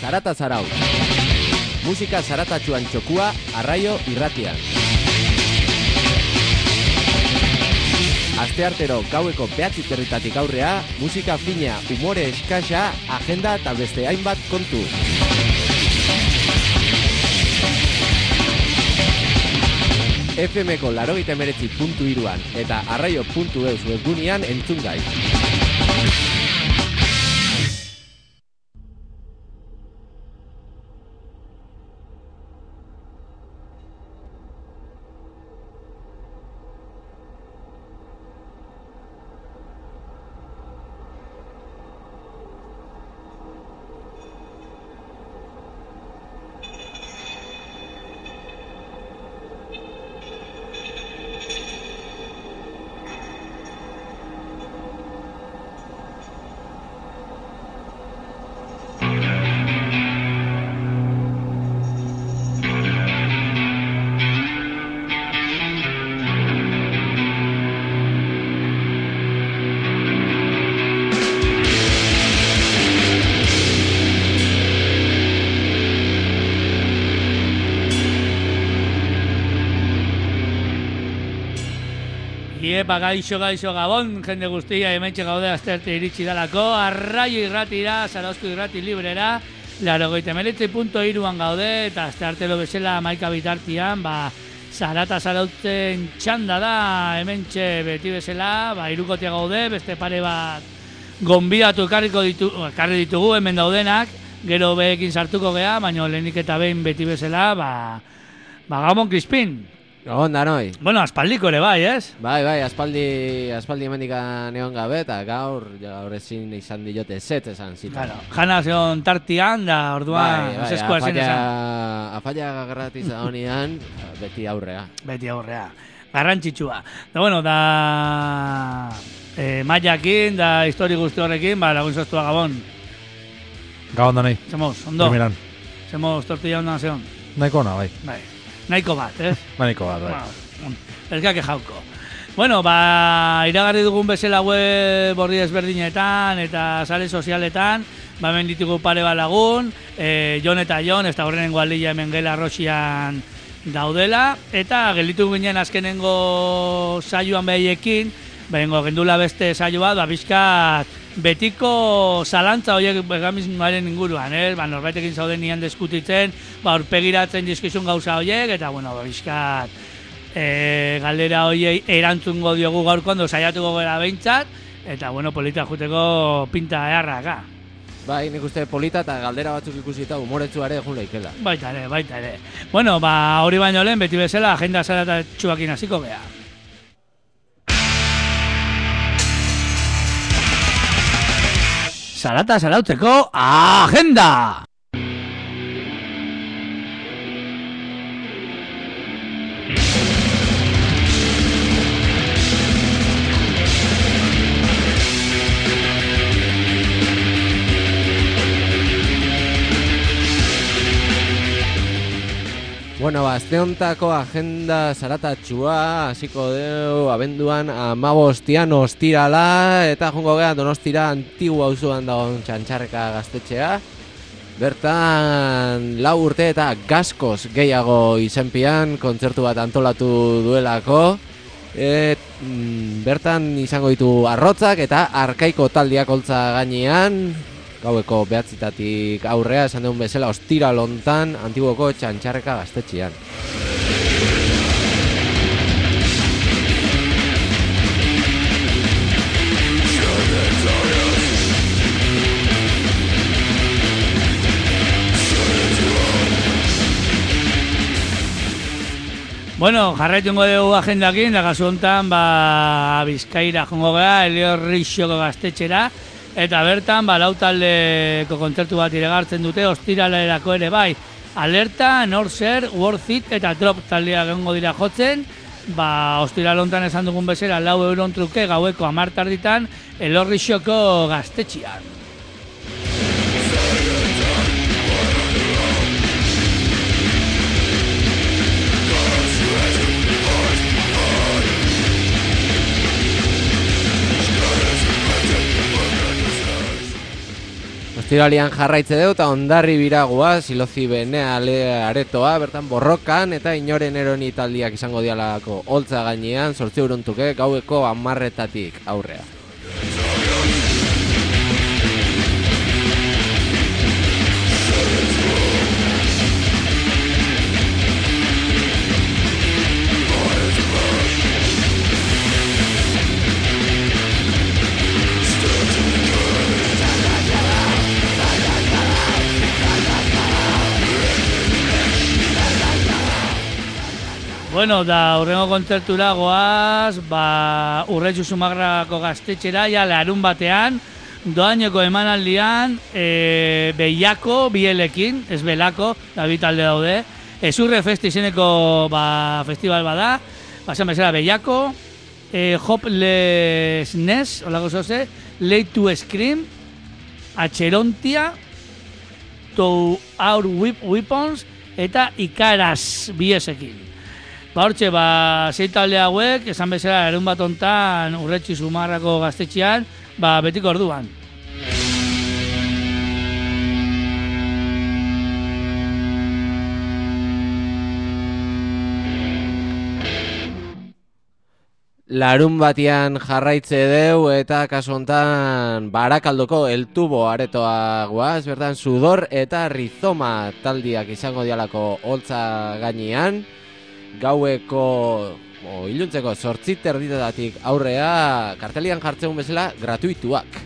Zarata Zarau. Musika zaratatxuan txokua, Arraio Irratian. Asteartero gaueko 9:00 aurrea, musika fina, umore eskasa, agenda eta beste hainbat kontu. FM-ko 89.3an eta arraio.eus webgunean entzun gai. Gaixo gabon, jende guztia hementxe gaude astearte iritsi dalako, Arraio Irratira, Zarauzko Irrati Librera, 89.3an gaude, eta asteartelo bezala 11 bitartian, Zarata Zarautzen txanda da, hementxe beti bezala, hirukotea gaude, beste pare bat gonbidatu ekarri ditugu hemen daudenak, gero behekin sartuko gea, baina lehenik eta behin beti bezala, Gabon Crispin. Gabon danoi. Bueno, aspaldiko ere bai, ez? Bai, aspaldi hemendikan egon gabe, eta gaur ezin izan diote zet esan zita. Claro, jana zeon tartian, da orduan eskoa zen esan. Afalla garratiz da honian, beti aurrea. Garrantzitsua. Da bueno, maiakin, da histori guzti horrekin, lagun zoztua Gabon. Gabon danoi. Semos, ondo. Primeran. Semos tortilla ondan zeon. Naiko ona, bai. Nahiko bat, ez? Nahiko bat, bai. Ez gake jauko. Bueno, iragarri dugun bezala web horri ezberdinetan eta sare sozialetan, hemen ditugu pare bat lagun, Jon eta Jon, ez da horrenengo aldia hemen gela Rosian daudela, eta gelditu ginen azkenengo saioan behiekin, gendula beste saio bat, bizkat betiko zalantza horiek veganismoaren inguruan, norbaitekin zauden nian diskutitzen, aurpegiratzen dizkizun gauza horiek, eta, bizkat galdera horiei erantzungo diogu gaurkoan, saiatuko gara behintzat, eta, polita juteko pinta eharraka. Bai, nik uste polita eta galdera batzuk ikusita humoretsu ere egun leikela. Baita ere. Bueno, hori baino lehen, beti bezala, agenda zaratatxuakin hasiko gea. Zarata zarautzeko agenda! Bueno, azte hontako agenda zaratatxua, hasiko deu abenduan 15 ostirala, eta jongo gea Donostira Antigua auzoan dagoen Txantxarreka gaztetxea. Bertan 4 urte eta gaskoz gehiago izenpian kontzertu bat antolatu duelako. Bertan izango ditu arrotzak eta arkaiko taldiak holtza gainean. Gaueko 9:00 aurrea, esan deun bezala, ostira lontan, Antiguoko Txantxarreka gaztetxean. Bueno, jarraitungo dugu agendakin, da kasu hontan, Bizkaira jongo gara, Eliorrixoko gaztetxera, eta bertan, lau taldeko kontzertu bat iragartzen dute, ostiralerako ere bai. Alerta, Norzer, Worth It eta Drop taldea gongo dira jotzen, ostiralontan esan dugun bezala, 4 euron truke gaueko 10:00 Elorrixoko gaztetxean. Ostiralian jarraitze deu eta ondarri biragoa, silozi benea aretoa, bertan borrokan eta inoren eroni taldiak izango dialako holtza gainean, 8 euruntuke gaueko 10:00 aurrea. Bueno, da urrengo kontzertura goaz, Urretxu Zumarrako gaztetxera, ja larun batean, doaineko emanaldian, Behiako, bielekin, ez belako, da bi talde daude, Ezurre Festi izeneko festival bada, esan bezala Behiako, Hopelessness, holako zoze, Late to Scream, Atxerontia, To Our Weapons, eta Ikaraz biesekin. Hortxe, sei talde hauek, esan bezala, larun bat hontan Urretxu Zumarrako gaztetxean, betiko orduan. Larun batian jarraitze deu eta kasu hontan Barakaldoko El Tubo aretoa guaz, bertan Sudor eta Rizoma taldiak izango dialako holtza gainean, gaueko iluntzeko 8:30 aurrea, kartelian jartzeun bezala gratuituak.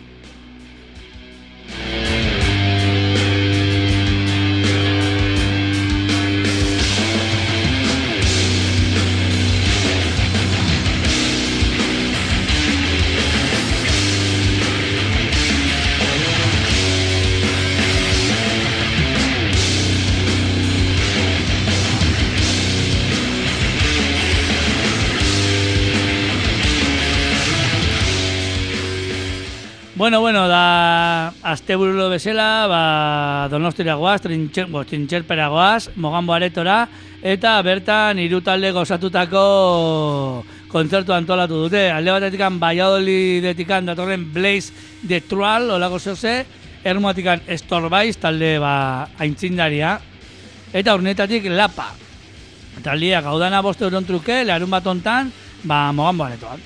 Bueno, da asteburulo bezala, Donostira goaz, Trintxerpera goaz, Moganbo aretora, eta bertan hiru talde gozatutako kontzertu antolatu dute. Alde batetikan Valladolidetik datorren Blaze de Trual, olako zoze, Ermatikan Estorbaiz, talde aintzindaria, eta Urnetatik Lapa. Taldia gaudana 5 euron truke, larun bat hontan, Moganbo aretoan.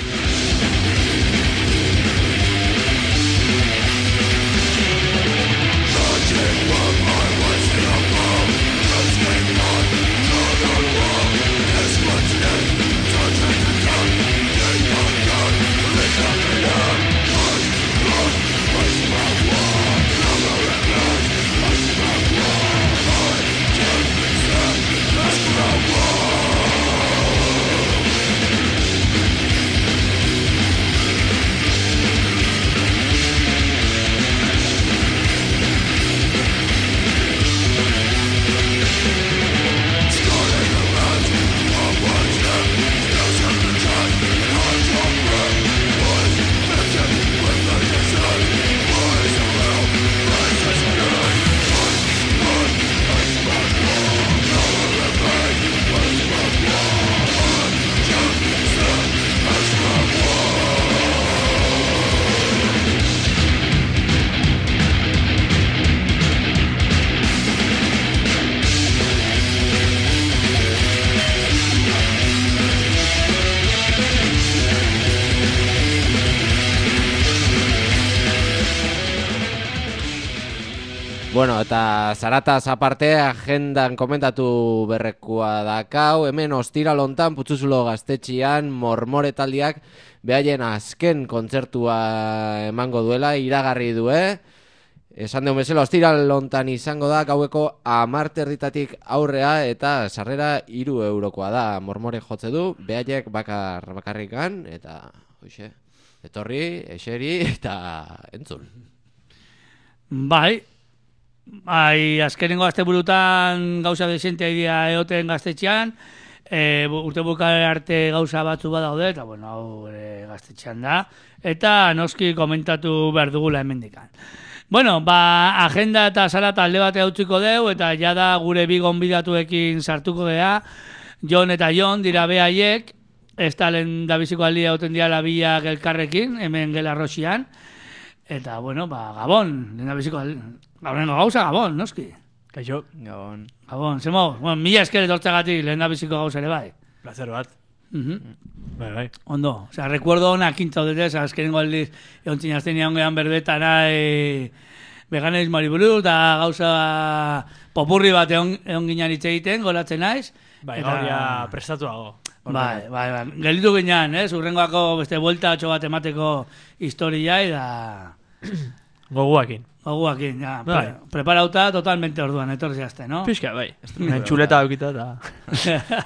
Bueno, eta zarataz aparte, agendan komentatu berrekua dakau, hemen ostiral hontan Putzuzulo gaztetxian Mormore taldiak behaien azken kontzertua emango duela, iragarri due. Esan deun bezala, ostiral hontan izango da, gaueko 10:00 aurrea eta sarrera 3 eurokoa da. Mormore jotze du, behaiek bakarrikan, eta hoxe, etorri, eseri eta entzun. Bai, azkenengo asteburutan gauza desentea idea eoten gaztetxean, urte bukare arte gauza batzu badaude, eta bueno, hau gaztetxean da, eta noski komentatu behar dugula hemendikan. Bueno, agenda eta zarata alde batea utziko deu, eta jada gure bi gonbidatuekin sartuko gea, Jon eta Jon dira behaiek, ez talen da biziko aldia eoten diala biak elkarrekin, hemen Gelarroxian. Eta, bueno, Gabon, lehendabiziko gaurrengo gauza Gabon, noski. Kaixo. Gabon. Gabon, zemo, bueno, mila esker etortzagatik lehendabiziko gauza ere bai. Placer bat. Bai. Ondo, osea, recuerdo ona kintzaudete, azkenengo aldiz egon zinaztenia ongean berbetara veganismoari buruz, eta gauza popurri bat egon ginen hitz egiten, goratzen naiz. Bai, gaur ja prestatuago. Bai. Gelditu ginean, urrengoako beste buelta bat emateko historia, eta... Goguakin. Ja. Bai. Preparauta totalmente orduan, etorri azte, no? Pixka, bai. Txuleta daukita eta...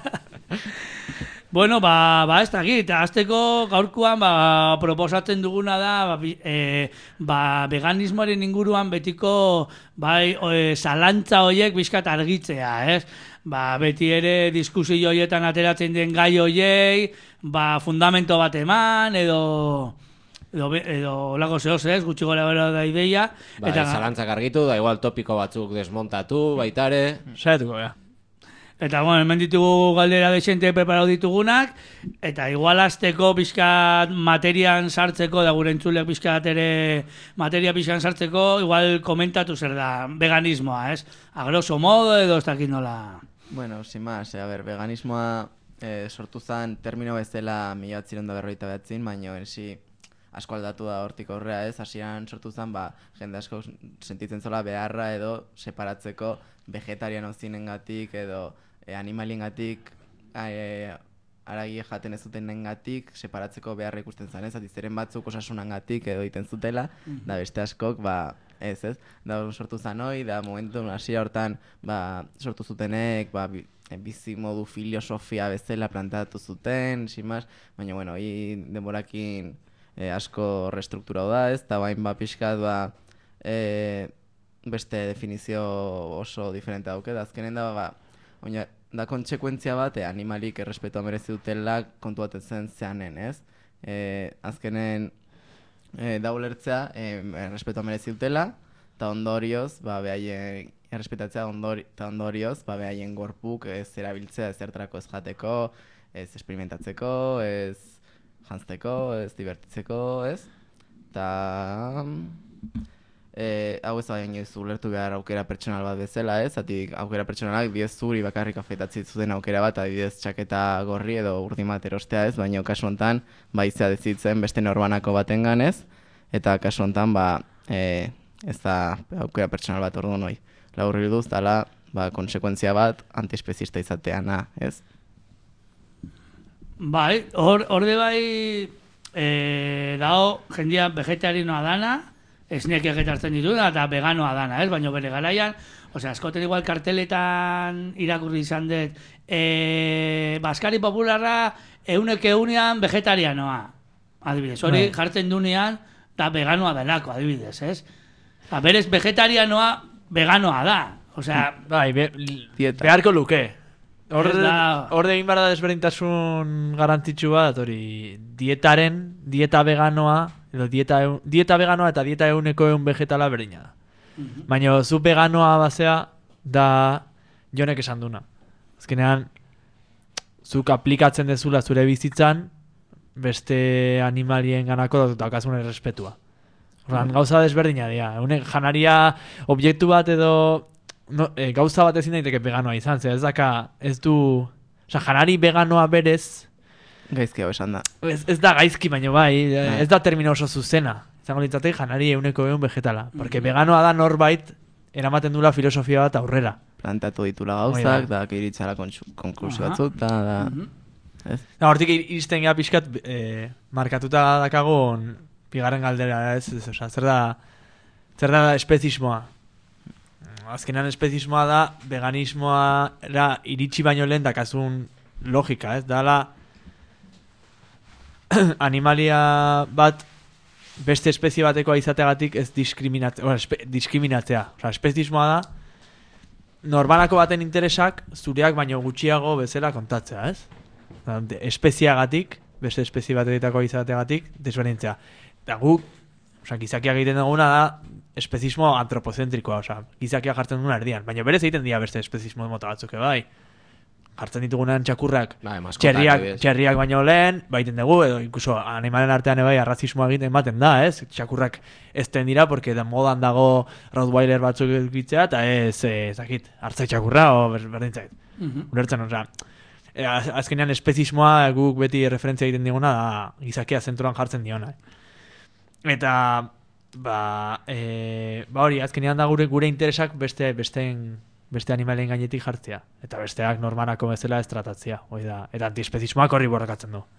Bueno, ez dakit, azteko gaurkoan proposatzen duguna da veganismoaren inguruan betiko zalantza horiek bizkat argitzea, ez? Beti ere diskusio horietan ateratzen den gai horiei, fundamento bat eman, edo olako zehoz, ez? Gutxi gora bera da ideia. Zalantzak argitu, da igual topiko batzuk desmontatu, baitare. Saietuko, ja. Eta, bueno, hemen ditugu galdera desente preparau ditugunak, eta igual azteko pixkat materian sartzeko, da gure entzulek pixkat ere materia pixkan sartzeko, igual komentatu zer da veganismoa, ez? A grosso modo edo ez dakit nola... Bueno, sin más, veganismoa sortu zen termino bezala 1949, baina ensi asko aldatu da hortik aurrea, ez? Hasieran sortu zen, jende asko sentitzen zola beharra edo separatzeko vegetariano zinengatik edo animaliengatik aragie jaten ez zutenengatik separatzeko beharra ikusten zen, ez? Atizeren batzuk osasunangatik edo egiten zutela, da beste askok, ez? Da sortu zen hoi, da momentu hasia hortan sortu zutenek, bizi modu filosofia bezala plantatu zuten, simaz, baina, bueno, denborakin asko restrukturau da, ez? Eta bain pixkat, beste definizio oso diferente dauke, da azkenen da kontsekuentzia bat animalik errespetua merezi dutela kontuatzen zeanen, ez? Azkenen da ulertzea errespetua merezi dutela, eta ondorioz, behaien errespetatzea eta ondorioz, behaien gorpuk ez erabiltzea ez zertarako ez jateko, ez experimentatzeko, ez jantzteko, ez divertitzeko, ez? Eta... hau ez baina inoiz ulertu behar aukera pertsonal bat bezala, ez? Zatik aukera pertsonalak bidez zuri bakarrik afektatzen zuten aukera bat, adibidez txaketa gorri edo urdin bat erostea, ez? Baina kasu honetan, izea dezitzen beste norbanako batengan, ez? Eta kasu honetan, ez da aukera pertsonal bat orduan hoi. Laburri duz, dala, konsekuentzia bat antiespezista izateana, ez? Bai, horde dago jendia vegetarianoa dana, esnekiak etartzen dituna eta veganoa dana, ez? Baina bere garaian, askoten igual karteletan irakurri izan dut, Baskari Popularra 100% vegetarianoa, adibidez. Hori jartzen dunean, da veganoa delako, adibidez, ez? Berez vegetarianoa veganoa da. Bai, beharko luke. Horde egin behar da desberdintasun garantitxu bat, hori dieta veganoa, edo dieta veganoa eta dieta 100% vegetala berdina da. Baina zu veganoa bazea da jonek esan duna. Azkenean, zuk aplikatzen dezula zure bizitzan beste animalien ganako daukasun errespetua. Gauza desberdina dira. Janaria objektu bat edo gauza bat ezin daiteke veganoa izan, ez du... Janari veganoa berez... Gaizki hau esan da. Ez da gaizki, baina bai, ez da termino oso zuzena. Zango litzatei janari 100% vegetala. Porque veganoa da norbait eramaten dula filosofia bat aurrera. Plantatu ditula gauzak, da iritzala konklusio batzuk, da... Hortik iristen gara pixkat markatuta dakagun bigarren galdera, ez? Zer da espezismoa? Azkenean espezismoa da veganismoa iritsi baino lehen dakazun logika, ez? Dala animalia bat beste espezie batekoa izateagatik ez diskriminatzea. Espezismoa da norbanako baten interesak zureak baino gutxiago bezala kontatzea, ez? Espeziagatik, beste espezie batetako izateagatik desberdintzea. Eta guk, gizakiak egiten duguna da espezismo antropozentrikoa, gizakiak jartzen duguna erdian. Baina berez egiten dira beste espezismo mota batzuk, bai. jartzen ditugunean txakurrak Bai, maskotak, adibidez. txerriak baino lehen, baiten dugu, edo incluso animalen artean bai arrazismoa egiten ematen da, ez? Txakurrak ezten dira, porque da modan dago Rottweiler batzuk edukitzea, eta ez dakit, hartzai txakurra, o berdintzait. Ulertzen, osea, azkenean espezismoa guk beti referentzia egiten diguna da gizakia zentroan jartzen diona. Eta hori, azkenean da gure interesak beste animalen gainetik jartzea. Eta besteak normanako bezala ez tratatzea. Eta antiespezismoak horri borrakatzen du.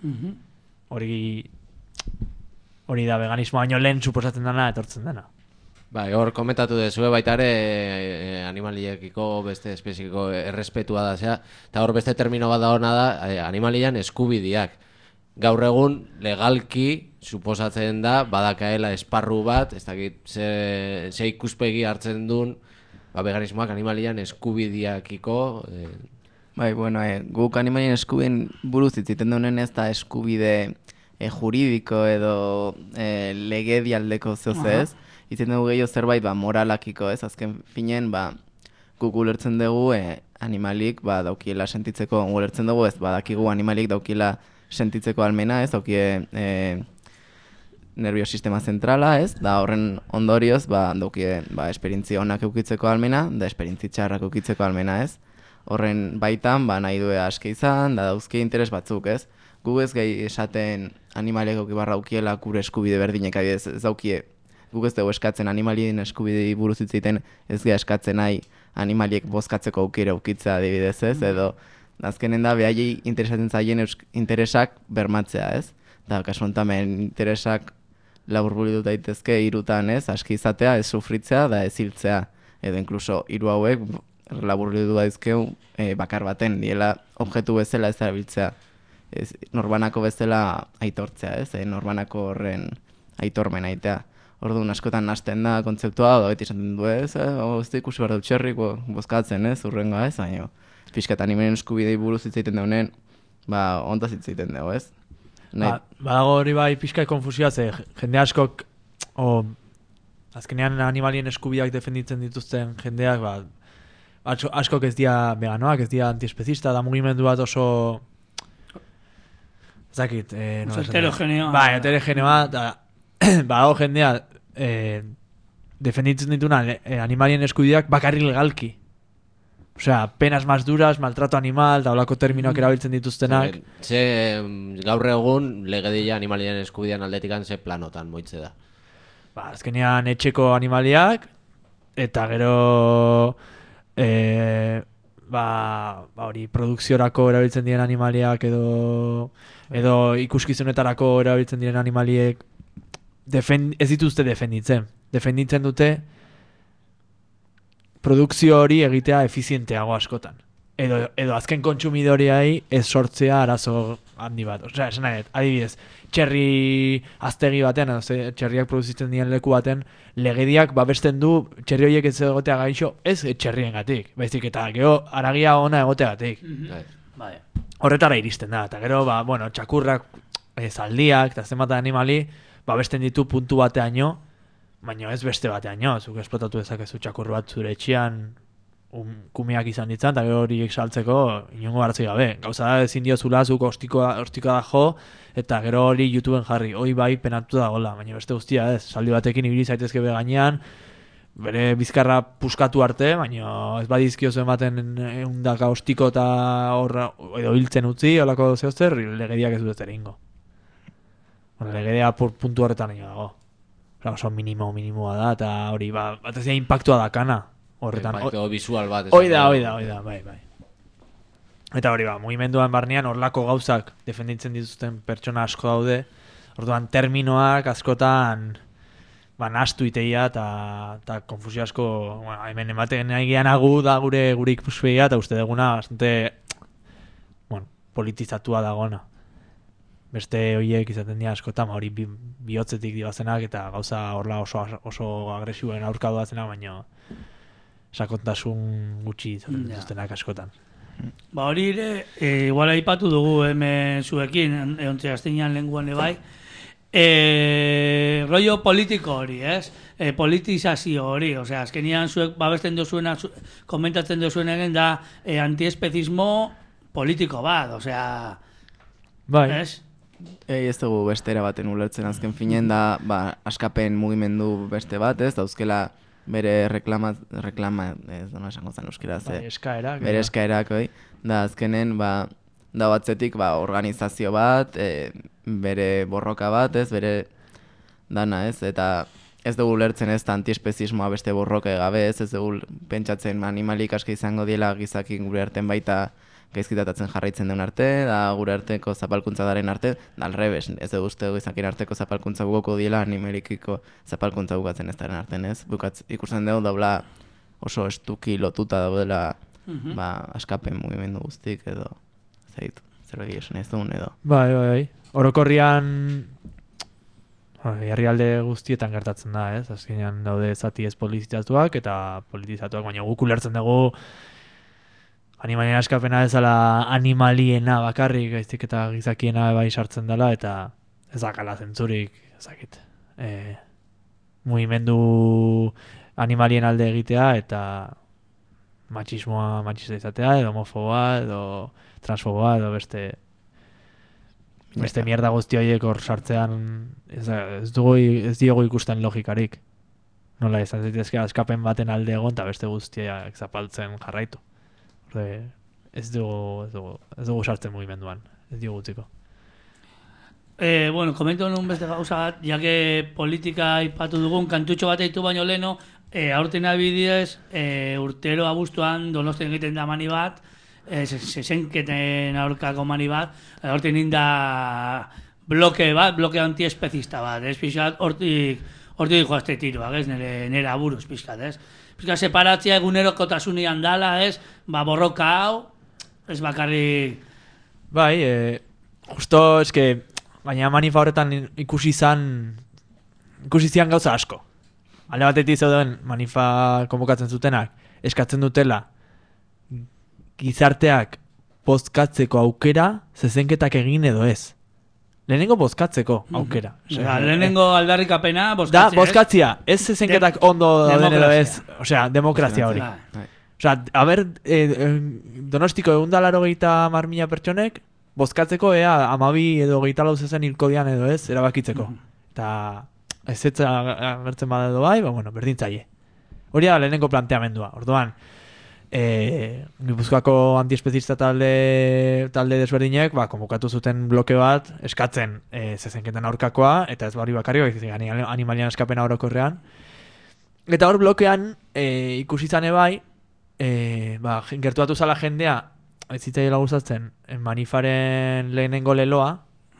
Hori da veganismoa baino lehen suposatzen dena etortzen dena. Bai, hor komentatu dezue baita ere animaliekiko beste espezieko errespetua da, zera, eta hor beste termino bat da hona da animalian eskubideak. Gaur egun legalki suposatzen da badakaela esparru bat, ez dakit ze ikuspegi hartzen duen veganismoak animalian eskubideakiko. Bai, bueno, guk animalien eskubideen buruz itziten duenen ez da eskubide juridiko edo legedialdeko zehuz. Itzen dugu gehiago zerbait moralakiko, ez? Azken finen, guk ulertzen dugu animalik daukiela sentitzeko, ulertzen dugu ez, badakigu animalik daukiela sentitzeko almena, ez? Daukie nerviosistema zentrala, ez? Da horren ondorioz, daukie esperientzia onak eukitzeko almena, da esperientzia txarrak eukitzeko almena, ez? Horren baitan, nahi due aske izan, da dauzke interes batzuk, ez? Gu ez gehi esaten animalek aukibarra aukiela kure eskubide berdinek, adibidez, ez daukie guk ez dugu eskatzen animalien eskubidei buruz hitz egiten, ez gara eskatzen nahi animaliek bozkatzeko aukera aukitzea adibidez, ez? Edo azkenen da behaiei interesatzen zaien interesak bermatzea, ez? Da kasu hontamen interesak laburburitu daitezke hirutan, ez? Aski izatea, ez sufritzea da ez hiltzea, edo incluso hiru hauek laburburitu daizkeu bakar baten diela objektu bezala ez erabiltzea. Norbanako bezala aitortzea, ez? Norbanako horren aitormen aitea. Orduan askotan nasten da kontzeptua, da beti esaten du ez ikusi behar dut txerrik bozkatzen, ez, urrengoa ez, baina pixkat animalien eskubidei buruz hitz egiten daunen, ontaz hitz egiten dugu, ez? Badago hori bai pixka konfusioa, ze jende askok, azkenean animalien eskubideak defenditzen dituzten jendeak, askok ez dira veganoak, ez dira antiespezista, da mugimendu bat oso zakit, heterogeneoa. Heterogeneoa, eta badago jendea defenditzen dituna animalien eskubideak bakarrik legalki. Osea, penas más duras, maltrato animal, daulako terminoak erabiltzen dituztenak. Gaur egun legedia animalien eskubidean aldetikan ze planotan moitze da. Azkenean etxeko animaliak, eta gero hori produkziorako erabiltzen diren animaliak edo ikuskizunetarako erabiltzen diren animaliek ez dituzte defenditzen. Defenditzen dute produkzio hori egitea efizienteago askotan. Edo azken kontsumidoriai ez sortzea arazo handi bat. Osea, esan nahi, adibidez, txerri aztegi baten, txerriak produzitzen diren leku baten, legediak babesten du txerri horiek ez egotea gaixo, ez txerriengatik, baizik eta gero haragia ona egoteagatik. Horretara iristen da, eta gero, txakurrak, zaldiak, eta zenbat animali, babesten ditu puntu bateaino, baina ez beste bateaino, zuk esplotatu dezakezu txakur bat zure etxean kumiak izan ditzan, eta gero horiek saltzeko inongo hartzi gabe. Gauza da ezin diozula zuk ostikoa da jo, eta gero hori YouTubeen jarri, hoi bai penatu da gola, baina beste guztia ez, saldi batekin ibili zaitezke gainean, bere bizkarra puskatu arte, baina ez badizkiozu ematen eundaka ostiko eta edo hiltzen utzi, holako zehozter, legediak ez dut eringo. Legedea puntu horretan nio dago. Oso minimoa da, eta hori, bat ez da impactua dakana. Impacto visual bat. Hoi da, bai. Eta hori, mugimenduan barnean horlako gauzak defenditzen dituzten pertsona asko daude. Orduan terminoak askotan nahastu iteia eta konfusio asko hemen ematen nahi gehan agu da gure ikuspegia eta uste duguna bastante politizatua dagona. Beste horiek izaten dira askotan, hori bihotzetik dibazenak eta gauza horla oso agresiboen aurka doazenak, baina sakontasun gutxi izaten dituztenak askotan. Hori ere, igual aipatu dugu hemen zuekin, eontze gazteinan lenguan bai, rollo politiko hori, ez? Politizazio hori, osea, azkenian zuek babesten dozuena, komentatzen dozuen egin da antiespezismo politiko bat, osea... Bai. Ez? Ez dugu bestera baten ulertzen azken finen da, askapen mugimendu beste bat, ez, dauzkela bere reklama, ez dona esango zen euskera, Bai, eskaerak. bere eskaerak, da azkenen, da batzetik, organizazio bat, bere borroka bat, ez, bere dana, ez, eta ez dugu ulertzen ez da antiespezismoa beste borroka gabe, ez dugu pentsatzen animalik aska izango diela gizakin gure arten baita gaizkitatatzen jarraitzen duen arte, da gure arteko zapalkuntza daren arte, da alrebes, ez dugu uste gizakin arteko zapalkuntza bugoko diela animalikiko zapalkuntza bukatzen ez daren arten, ez? Ikusten dugu daula oso estuki lotuta daudela askapen mugimendu guztik edo zerbait esan ez duen edo. Bai. Orokorrian herrialde guztietan gertatzen da, ez? Azkenean daude zati ez politizatuak eta politizatuak, baina guk ulertzen dugu animalien askapena ezala animaliena bakarrik, gaizik eta gizakiena bai sartzen dela, eta ez dakala zentzurik, ezakit. Mugimendu animalien alde egitea, eta matxista izatea, edo homofoboa, edo transfoboa, edo beste mierda guzti horiek hor sartzean ez diogu ikusten logikarik. Nola izan zitezke askapen baten alde egon, eta beste guztiak zapaltzen jarraitu. Ez dugu sartzen mugimenduan, ez dugu utziko. Bueno, komento nun beste gauza bat, jake politika aipatu dugun, kantutxo bat eitu baino leno, aurten abidez, urtero abuztuan Donostian egiten da mani bat, zezenketen aurkako mani bat, aurten inda bloke antiespezista bat, ez pixat, hortik joazte tiroak, ez, nire aburuz pixkat, ez. Pixkat separatzea egunerokotasunean dala, ez, borroka hau, ez bakarrik... Bai, justo, eske, baina manifa horretan ikusi zian gauza asko. Alde batetik zeuden manifa konbokatzen zutenak, eskatzen dutela gizarteak bozkatzeko aukera zezenketak egin edo ez. Lehenengo bozkatzeko aukera. Lehenengo aldarrikapena bozkatzea. Da, bozkatzia, ez zezenketak ondo dauden edo ez. Osea, demokrazia hori. Osea, Donostiko 180.000 pertsonek bozkatzeko ea 12 edo 24 zezen hilko dian edo ez, erabakitzeko. Eta ez agertzen bada edo bai, bueno, berdintzaile. Hori da lehenengo planteamendua. Orduan, Gipuzkoako antiespezista talde desberdinek konbokatu zuten bloke bat eskatzen zezenketan aurkakoa, eta ez hori bakarrik, animalian eskapena orokorrean. Eta hor blokean ikusi zane bai, gertuatu zala jendea, ez zitzaiela gustatzen manifaren lehenengo leloa,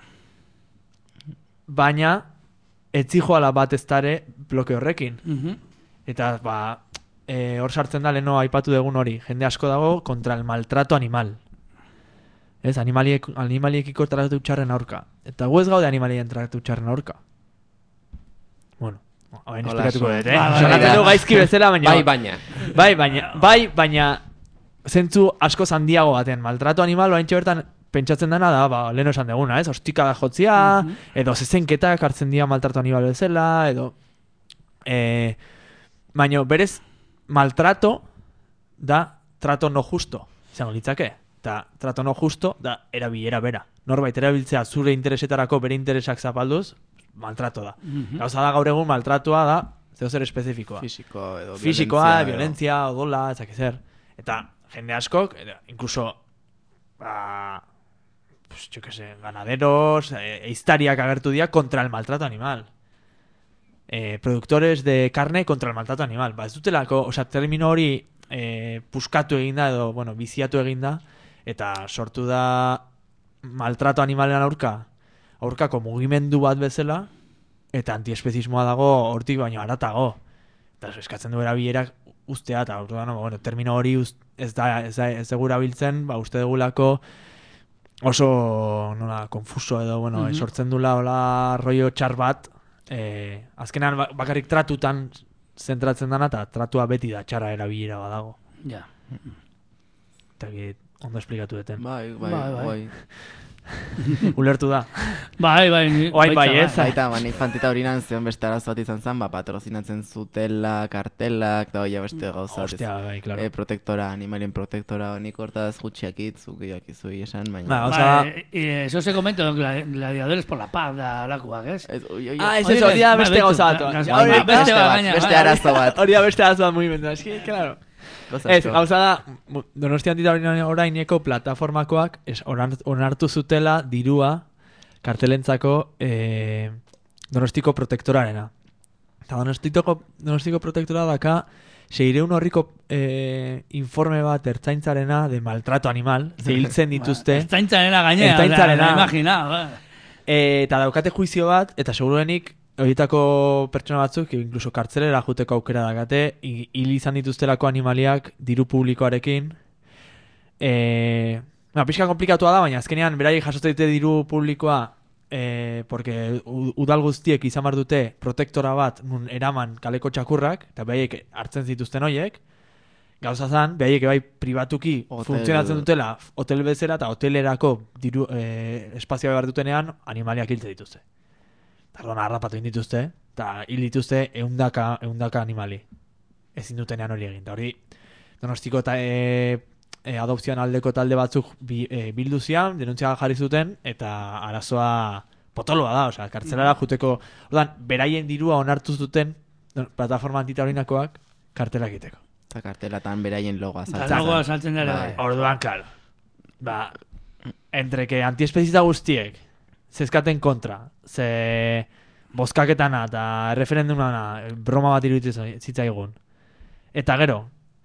baina ez zijoala bat eztare bloke horrekin. Eta hor sartzen da leheno aipatu dugun hori, jende asko dago kontra el maltrato animal. Ez, animaliekiko tratu txarren aurka. Eta gu ez gaude animalien tratu txarren aurka. Bueno, hain esplikatuko dut, Sonatzen du gaizki bezala, baina... Bai, baina zentzu asko zandiago baten. Maltrato animal, hain bertan pentsatzen dena da, leheno esan deguna, ez? Ostika da jotzia, edo zezenketak hartzen dira maltrato animal bezala, edo... Baina berez, maltrato da trato no justo, izango litzake. Eta trato no justo da erabilera bera. Norbait erabiltzea zure interesetarako bere interesak zapalduz, maltrato da. Gauza da gaur egun maltratoa da zeozer espezifikoa. Fisikoa, violentzia, odola, ezak ezer. Eta jende askok, incluso ganaderos, eiztariak agertu dira kontra el maltrato animal. Productores de carne contra el maltrato animal. Ez dutelako, termino hori puskatu eginda edo, biziatu eginda, eta sortu da maltrato animalen aurkako mugimendu bat bezala, eta antiespezismoa dago hortik baino haratago. Eta eskatzen du erabilerak ustea, eta termino hori ez dugu erabiltzen, uste dugulako oso konfuso edo, sortzen dula hola rollo txar bat, azkenan bakarrik tratutan zentratzen dana, eta tratua beti da txara erabilera badago. Ja. ondo esplikatu duten. Bai. Ulertu da. Bai. Oain bai, ez? Baita, infantita hori nan zion beste arazo bat izan zen, patrozinatzen zutela, kartelak, da hoia beste gauza. Hostia, bai, claro. Protektora, animalien protektora, nik hortaz gutxiakit, zukiak izui esan, baina... Eso se comenta en Gladiadores por la Paz, da lakuak, ez? Ez ez, hori da beste gauza bat. Beste arazo bat. Hori da beste arazo bat mugimendu, eski, claro. Ez, gauza da, Donostian dira oraineko plataformakoak onartu zutela dirua kartelentzako Donostiko protektorarena. Eta Donostiko protektora daka 600 horriko informe bat ertzaintzarena de maltrato animal, zehiltzen dituzte. Ertzaintzarena gainera, imagina. Eta daukate juizio bat, eta seguruenik horietako pertsona batzuk, incluso kartzelera juteko aukera dakate, hil izan dituztelako animaliak diru publikoarekin. Pixka komplikatua da, baina azkenean beraiek jasotzen dute diru publikoa, porque udal guztiek izan behar dute protektora bat nun eraman kaleko txakurrak, eta beraiek hartzen zituzten horiek, gauza zan, beraiek bai pribatuki funtzionatzen dutela hotel bezera eta hotelerako diru espazioa behar dutenean animaliak hiltzen dituzte. Tardona harrapatu indituzte, eta hil dituzte eundaka animali. Ezin dutenean hori egin. Hori, Donostiko eta adopzioan aldeko talde batzuk bildu zian, denuntzia jarri zuten, eta arazoa potoloa da, osea, kartzelara juteko. Ordan, beraien dirua onartu zuten plataforma antitaurinakoak kartela egiteko. Eta kartelatan beraien logoa saltzen dara. Orduan, claro. Entre que antiespezista guztiek zezkaten kontra, ze bozkaketana eta referendumana broma bat iruditzen zitzaigun. Eta gero,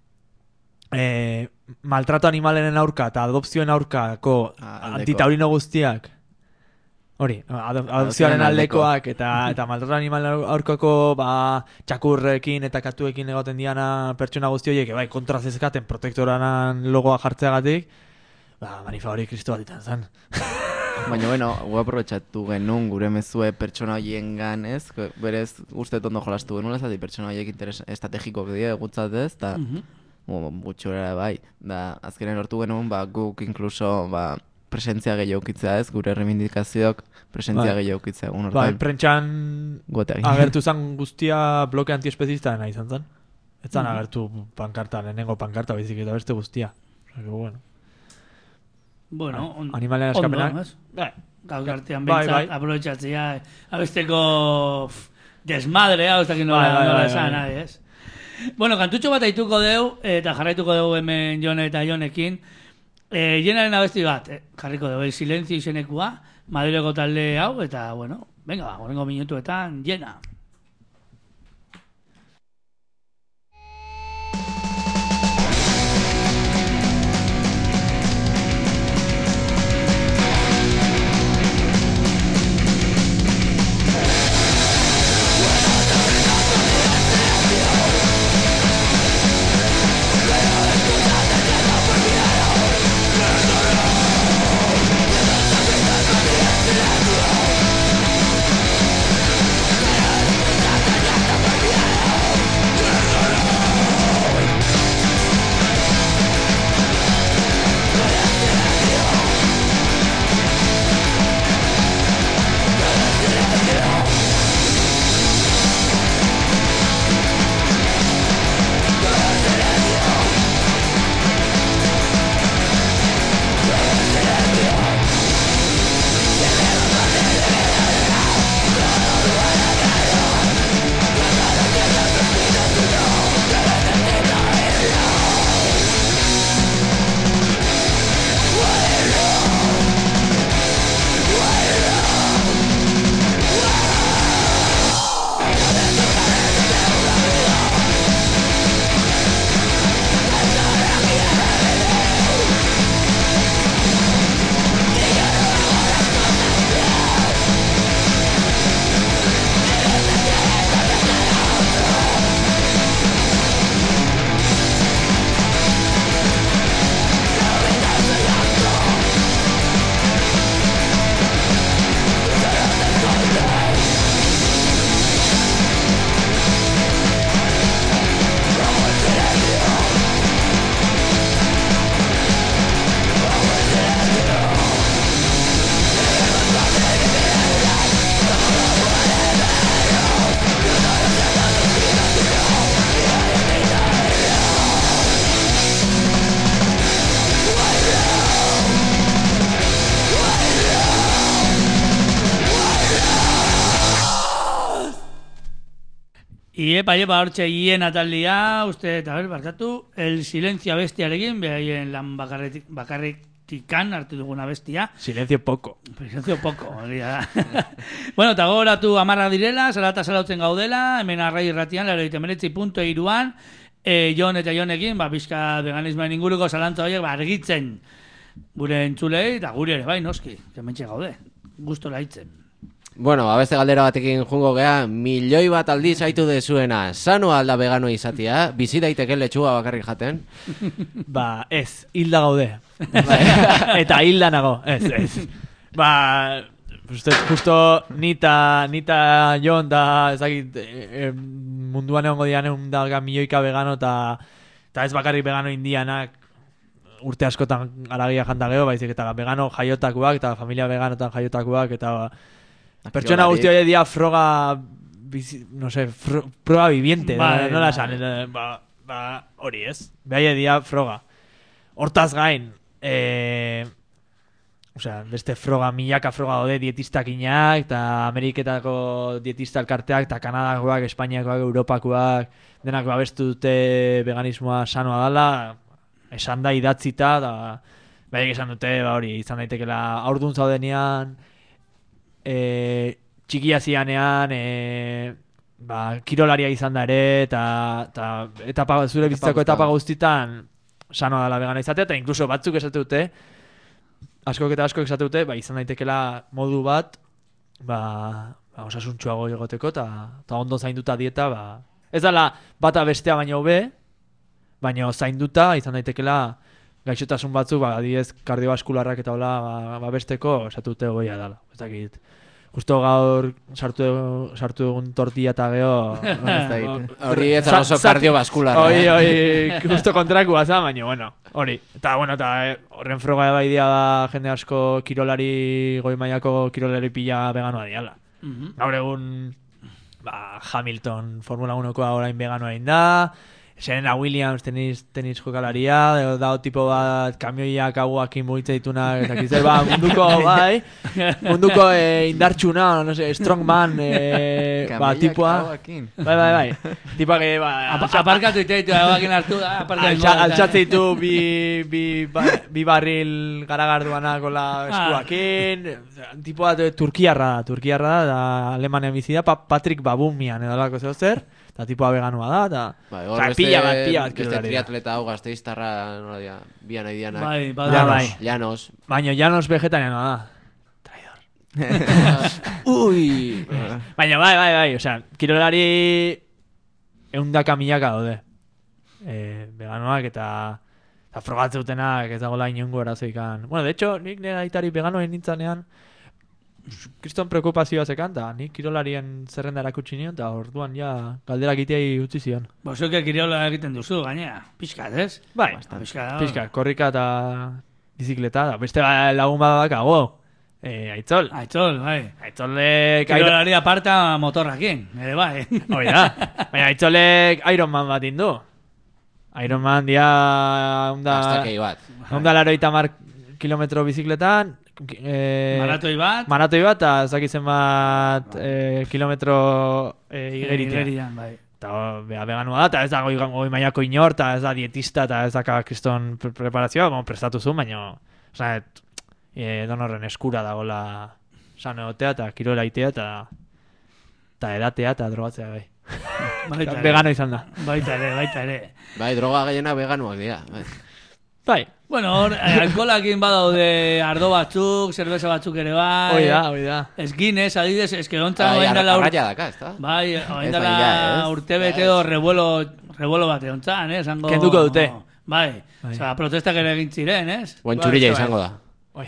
maltrato animalenen aurka eta adopzioen aurkako antitaurino guztiak, hori, adopzioaren aldekoak eta maltrato animalen aurkako txakurrekin eta katuekin egoten diana pertsona guzti horiek, bai, kontra zezkaten protektoranan logoa jartzeagatik, manifa hori kristo bat ditan zen. Baina, bueno, gu aprobetxatu genuen gure mezue pertsona horien gan, ez? Berez, uste tondo jolastu genuen, ez? Pertsona horiek interes estrategikoak dira egutzatez, eta gutxora bai. Azkenen lortu genuen, guk inkluso presentzia gehiago ukitzea, ez? Gure remindikazioak presentzia gehiago ukitzea. Bai, prentxan agertu zan guztia bloke antiespezista nahi izan zen. Ez zan agertu pankarta, lehenengo pankarta, baizik eta beste guztia. Bueno, animalen askapenak. Gaur artean bentsat, aprobetxatzea, abesteko desmadre, hau ez dakit nola esan, ez? Bueno, kantutxo bat aituko deu, eta jarraituko deu hemen Jone eta Jonekin. Jenaren abesti bat, jarriko deu, El Silencio izenekua, Madrileko talde hau, eta, bueno, venga, horrengo minutuetan, Jena. Iepa, hortxe hien ataldia, uste, eta barkatu, El Silencio bestiarekin, behaien lan bakarretikan hartu duguna bestia. Silencio poco. Silencio poco, hori da. Bueno, eta gogoratu 10 direla, salata salautzen gaudela, hemen arrai irratian, 89.3an, Jon eta Jonekin, bizka veganismoen inguruko zalantza horiek, argitzen gure entzulei, eta gure ere, bai, noski, kementxe gaude, gustora hitzen. Bueno, beste galdera batekin jungo gea, 1.000.000 aldiz haitu dezuena, sano alda vegano izatea, bizi daiteke letxuga bakarrik jaten? Ez, hilda gaude. Eta hilda nago, ez. Justo nita Jon da, ezakit, munduan egongo dian da milioika vegano, eta ez bakarrik vegano indianak, urte askotan aragia jantageo, baizik eta vegano jaiotakuak, eta familia veganotan jaiotakuak, eta pertsona guzti hori dia froga, no sé, prueba viviente, nola esan, hori ez, behai dia froga. Hortaz gain, beste froga, milaka froga dode dietistakinak, eta Ameriketako dietista elkarteak, eta Kanadakoak, Espainiakoak, Europakoak, denak babestu dute veganismoa sanoa dela, esan da idatzita, da baiek esan dute, hori, izan daitekela aurdun zaudenean, txikia zianean, kirolaria izan da ere, eta zure bizitzako etapa guztitan sanoa dela vegana izatea, eta inkluso batzuk esate dute, askok esate dute, izan daitekela modu bat, osasuntxuago egoteko, eta ondo zainduta dieta, ez dela bata bestea baino hobe, baina zainduta izan daitekela gaixotasun batzuk, adibidez kardiobaskularrak eta hola besteko, esatu dute goia dela. Ez dakit. Justo gaur sartu egun tortilla eta geho... Hori ez oso kardiobaskularra. Hori, justo kontrakua za, baina, bueno, hori. Eta horren froga bai dia da jende asko kirolari, goi mailako kirolari pila veganoa diala. Gaur egun Hamilton Formula 1koa orain veganoa da, Serena Williams tenis jokalaria, dao tipo bat kamioiak aguakin mugitzen ditunak, ezakitzer, munduko indartxuna, no sé, strongman, tipua. Bai. Tipa que, aparkatu iteetu, aguakin hartu da, altxatze ditu bi barril garagarduanak la eskuakin, tipua turkiarra da, Alemanean bizida, Patrick Babumian, edo lako zeo zer, eta tipua veganua da, eta pila bat beste triatleta hau gazteiztarra nola dia, bian aidianak. Llanos. Baina Llanos vegetarianoa da. Ui! Baina bai, osea, kirolari eundaka milaka daude. Veganoak eta frogatzeutenak ez dagoela inongo arazoikan. Bueno, de hecho, nik nire aitari veganoen nintzanean, kriston preokupazioa zekan, eta nik kirolarien zerrenda erakutsi nion, eta orduan ja galderak itei utzi zion. Bozuke kirola egiten duzu, gainea, pixkat, ez? Bai, pixkat, korrika eta bizikleta, beste lagun badakago. Aitzol, bai. Aitzolek... Kirolari aparta motorrakin, ere bai. Hoi da, baina Aitzolek Ironman bat indu. Ironman dia... Aztakei bat. Onda 80 kilometro bizikletan, maratoi bat, eta ezakitzen bat kilometro igeritan. Bai. Eta veganua da, eta ez da goi mailako inor, eta ez da dietista, eta ez da kriston preparazioa, prestatu zuen, baina donorren eskura dagoela sano egotea, eta kirola itea, eta edatea, eta drogatzea, bai. Vegano izan da. Baita ere. Bai, droga gehiena veganuak dira. Bai. Bueno, hor, alkolakin badaude ardo batzuk, zerbeza batzuk ere bai. Hoi da. Ez Guinness, adidez, ez que onta oindala Bai, oindala urte bete edo revuelo bat egontzan, kenduko dute. Bai, oza, protestak ere egin ziren, ez? Buen txurilla izango da.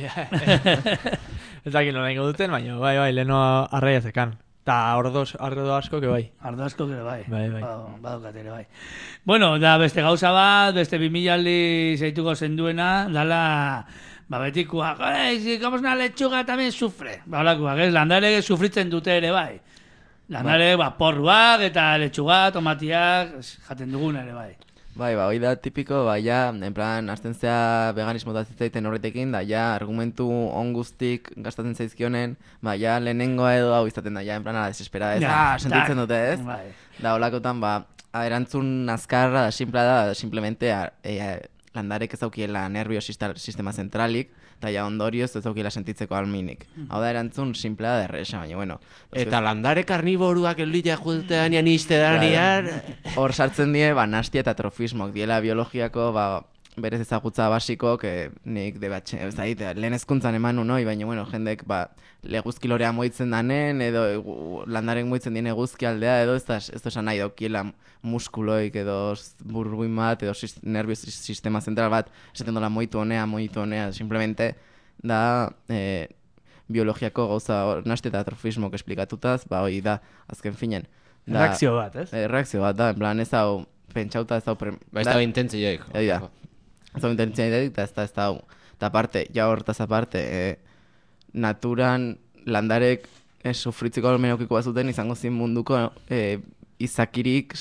Ez dakit nola ingo duten, baina bai, leheno arraia zekan. Eta ardo asko que bai. Ardo asko que bai. Bai. Badokat ere bai. Bueno, da beste gauza bat, beste 2000 aldi zeituko zenduena, dala, betikuak, si comes una lechuga también sufre. Olakuak, ez, landare sufritzen dute ere bai. Landare, porruak eta lechuga, tomatiak, jaten dugun ere bai. Bai, hoi da tipiko, ja, en plan, hasten zea veganismo da zitzaiten horretekin, da, ja, argumentu on guztik gastatzen zaizkionen, ja, lehenengoa edo hau izaten da, ja, en plan, desesperada, ez, sentitzen dute, ez? Da, holakotan, erantzun azkarra da, simplea da, simplemente, landarek ez daukiela nervio sistema zentralik, eta ja ondorioz ez daukiela sentitzeko alminik. Hau da erantzun simplea da erresa, baina, bueno. Eta landare karniboruak elditea jutean janiste danian... Hor sartzen die, nastia eta trofismok, diela biologiako, berez ezagutza basiko, nik lehen hezkuntzan eman unoi, baina, bueno, jendek, leguzkilorea moitzen danen, edo landaren moitzen dien eguzki aldea, edo ez da esan nahi daukiela muskuloik, edo burbuin bat, edo nervio sistema zentral bat, esaten dola moitu honea, simplemente da biologiako gauza nastia eta trofismok esplikatutaz, hori da, azken finen. Reakzio bat, ez? Reakzio bat, da, en plan, ez hau, pentsauta ez hau... Ez da intentzioik. Ez hau intentzioik, eta ez hau. Eta aparte, hortaz aparte, naturan landarek sufritzeko almenokiko bazuten izango zin munduko izakirik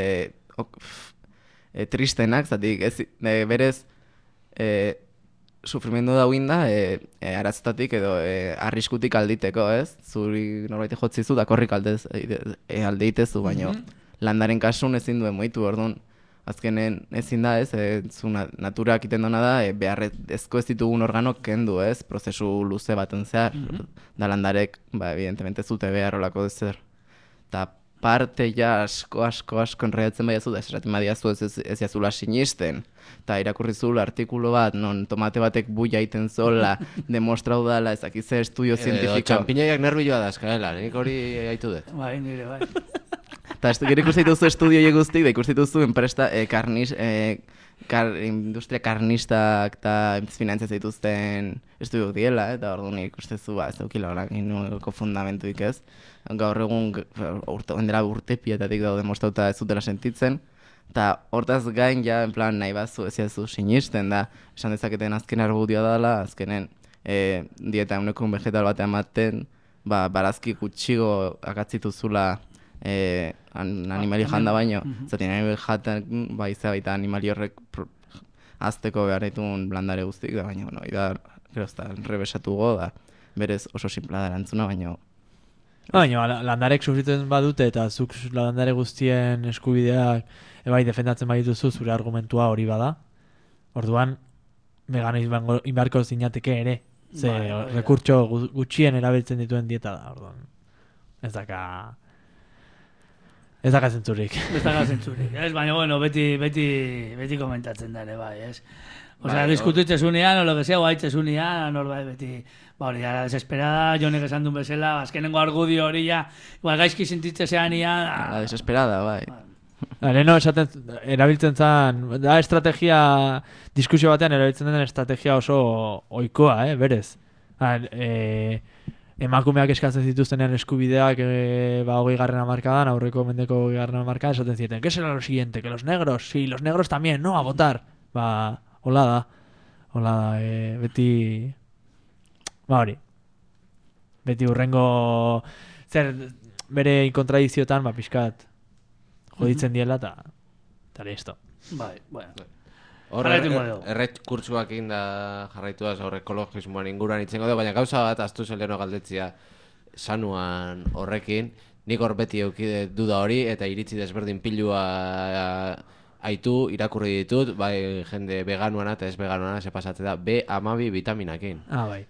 tristenak, zatik, berez sufrimendu dauin da arazotatik edo arriskutik alditeko, ez? Zuri norbait jotzizu da korrik aldeitezu, baina landaren kasun ezin duen moitu, orduan azkenen ezin da, ez? Naturak iten dona da, beharrezko ez ditugun organok kendu, ez? Prozesu luze baten zehar, da landarek, evidentemente zute beharrolako dezer. Eta parte ja asko enredatzen baiazu, da eseratzen badiazu ez jazula sinisten. Eta irakurri zula artikulu bat, non tomate batek buia iten zola, demostrau dala, ezakize estudio zientifiko. Txampinaiak nervioa da, eskaela, nik hori haitu dut. Bai, nire, bai. Eta gero ikusten estudio guztik, da ikusten duzu enpresta industria karnistak eta finantzia zituzten estudiok diela, eta orduan ikusten zu, ez daukila horak inueko fundamentuik ez. Gaur egun dela urtepietatik daude demostrauta ez dutela sentitzen, eta hortaz gain, ja, en plan, nahi bazu ez jazu sinisten da, esan dezaketen azken argudioa dela, azkenen dieta eunekun vegetal bat ematen, barazki gutxigo akatzituzula animali janda baino, zaten animali jaten baizea baita animali horrek azteko beharretun blandare guztik, da baina, bueno, da rebesatugo, da berez oso simplea da erantzuna, baina... Baina, landarek sufritzen badute eta zuk landare guztien eskubideak defendatzen badituzu zure argumentua hori bada. Orduan, vegano inbarko zinateke ere, ze rekurtso gutxien erabiltzen dituen dieta da, orduan. Ez daka zentzurik. Ez daka zentzurik, ez? Baina, bueno, beti komentatzen da ere, bai, ez? Osea, diskutitzezunean, o lo que sea, guaitzezunean, hor beti, hori da, desesperada, jonek esan duen bezala, azkenengo argudio hori ja, igual gaizki sentitzezean ia... La desesperada, bai. Leheno erabiltzen zen, da estrategia, diskusio batean erabiltzen den estrategia oso ohikoa, berez. Emakumeak eskatzen zituztenean eskubideak 20. hamarkadan, aurreko mendeko 20. hamarkadan, esaten zieten, ¿qué será lo siguiente? Que los negros, sí, los negros también, no, a votar. Hola da, beti... hori. Beti urrengo... Zer, bere kontradiziotan, pixkat, joditzen diela, eta listo. Bai, bueno. Erret kurtsuak inda jarraituaz aur ekologismoan inguruan itzengo dugu, baina gauza bat aztu zeleno galdetzia sanuan horrekin, nik hor beti eukide duda hori, eta iritzi desberdin pilua aitu irakurri ditut, bai jende veganuana eta ez veganuana se pasatzen da B12 vitaminakin. Bai.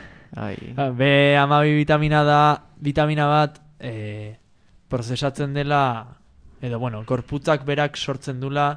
B12 vitamina da vitamina bat prozesatzen dela, edo bueno, korputzak berak sortzen dula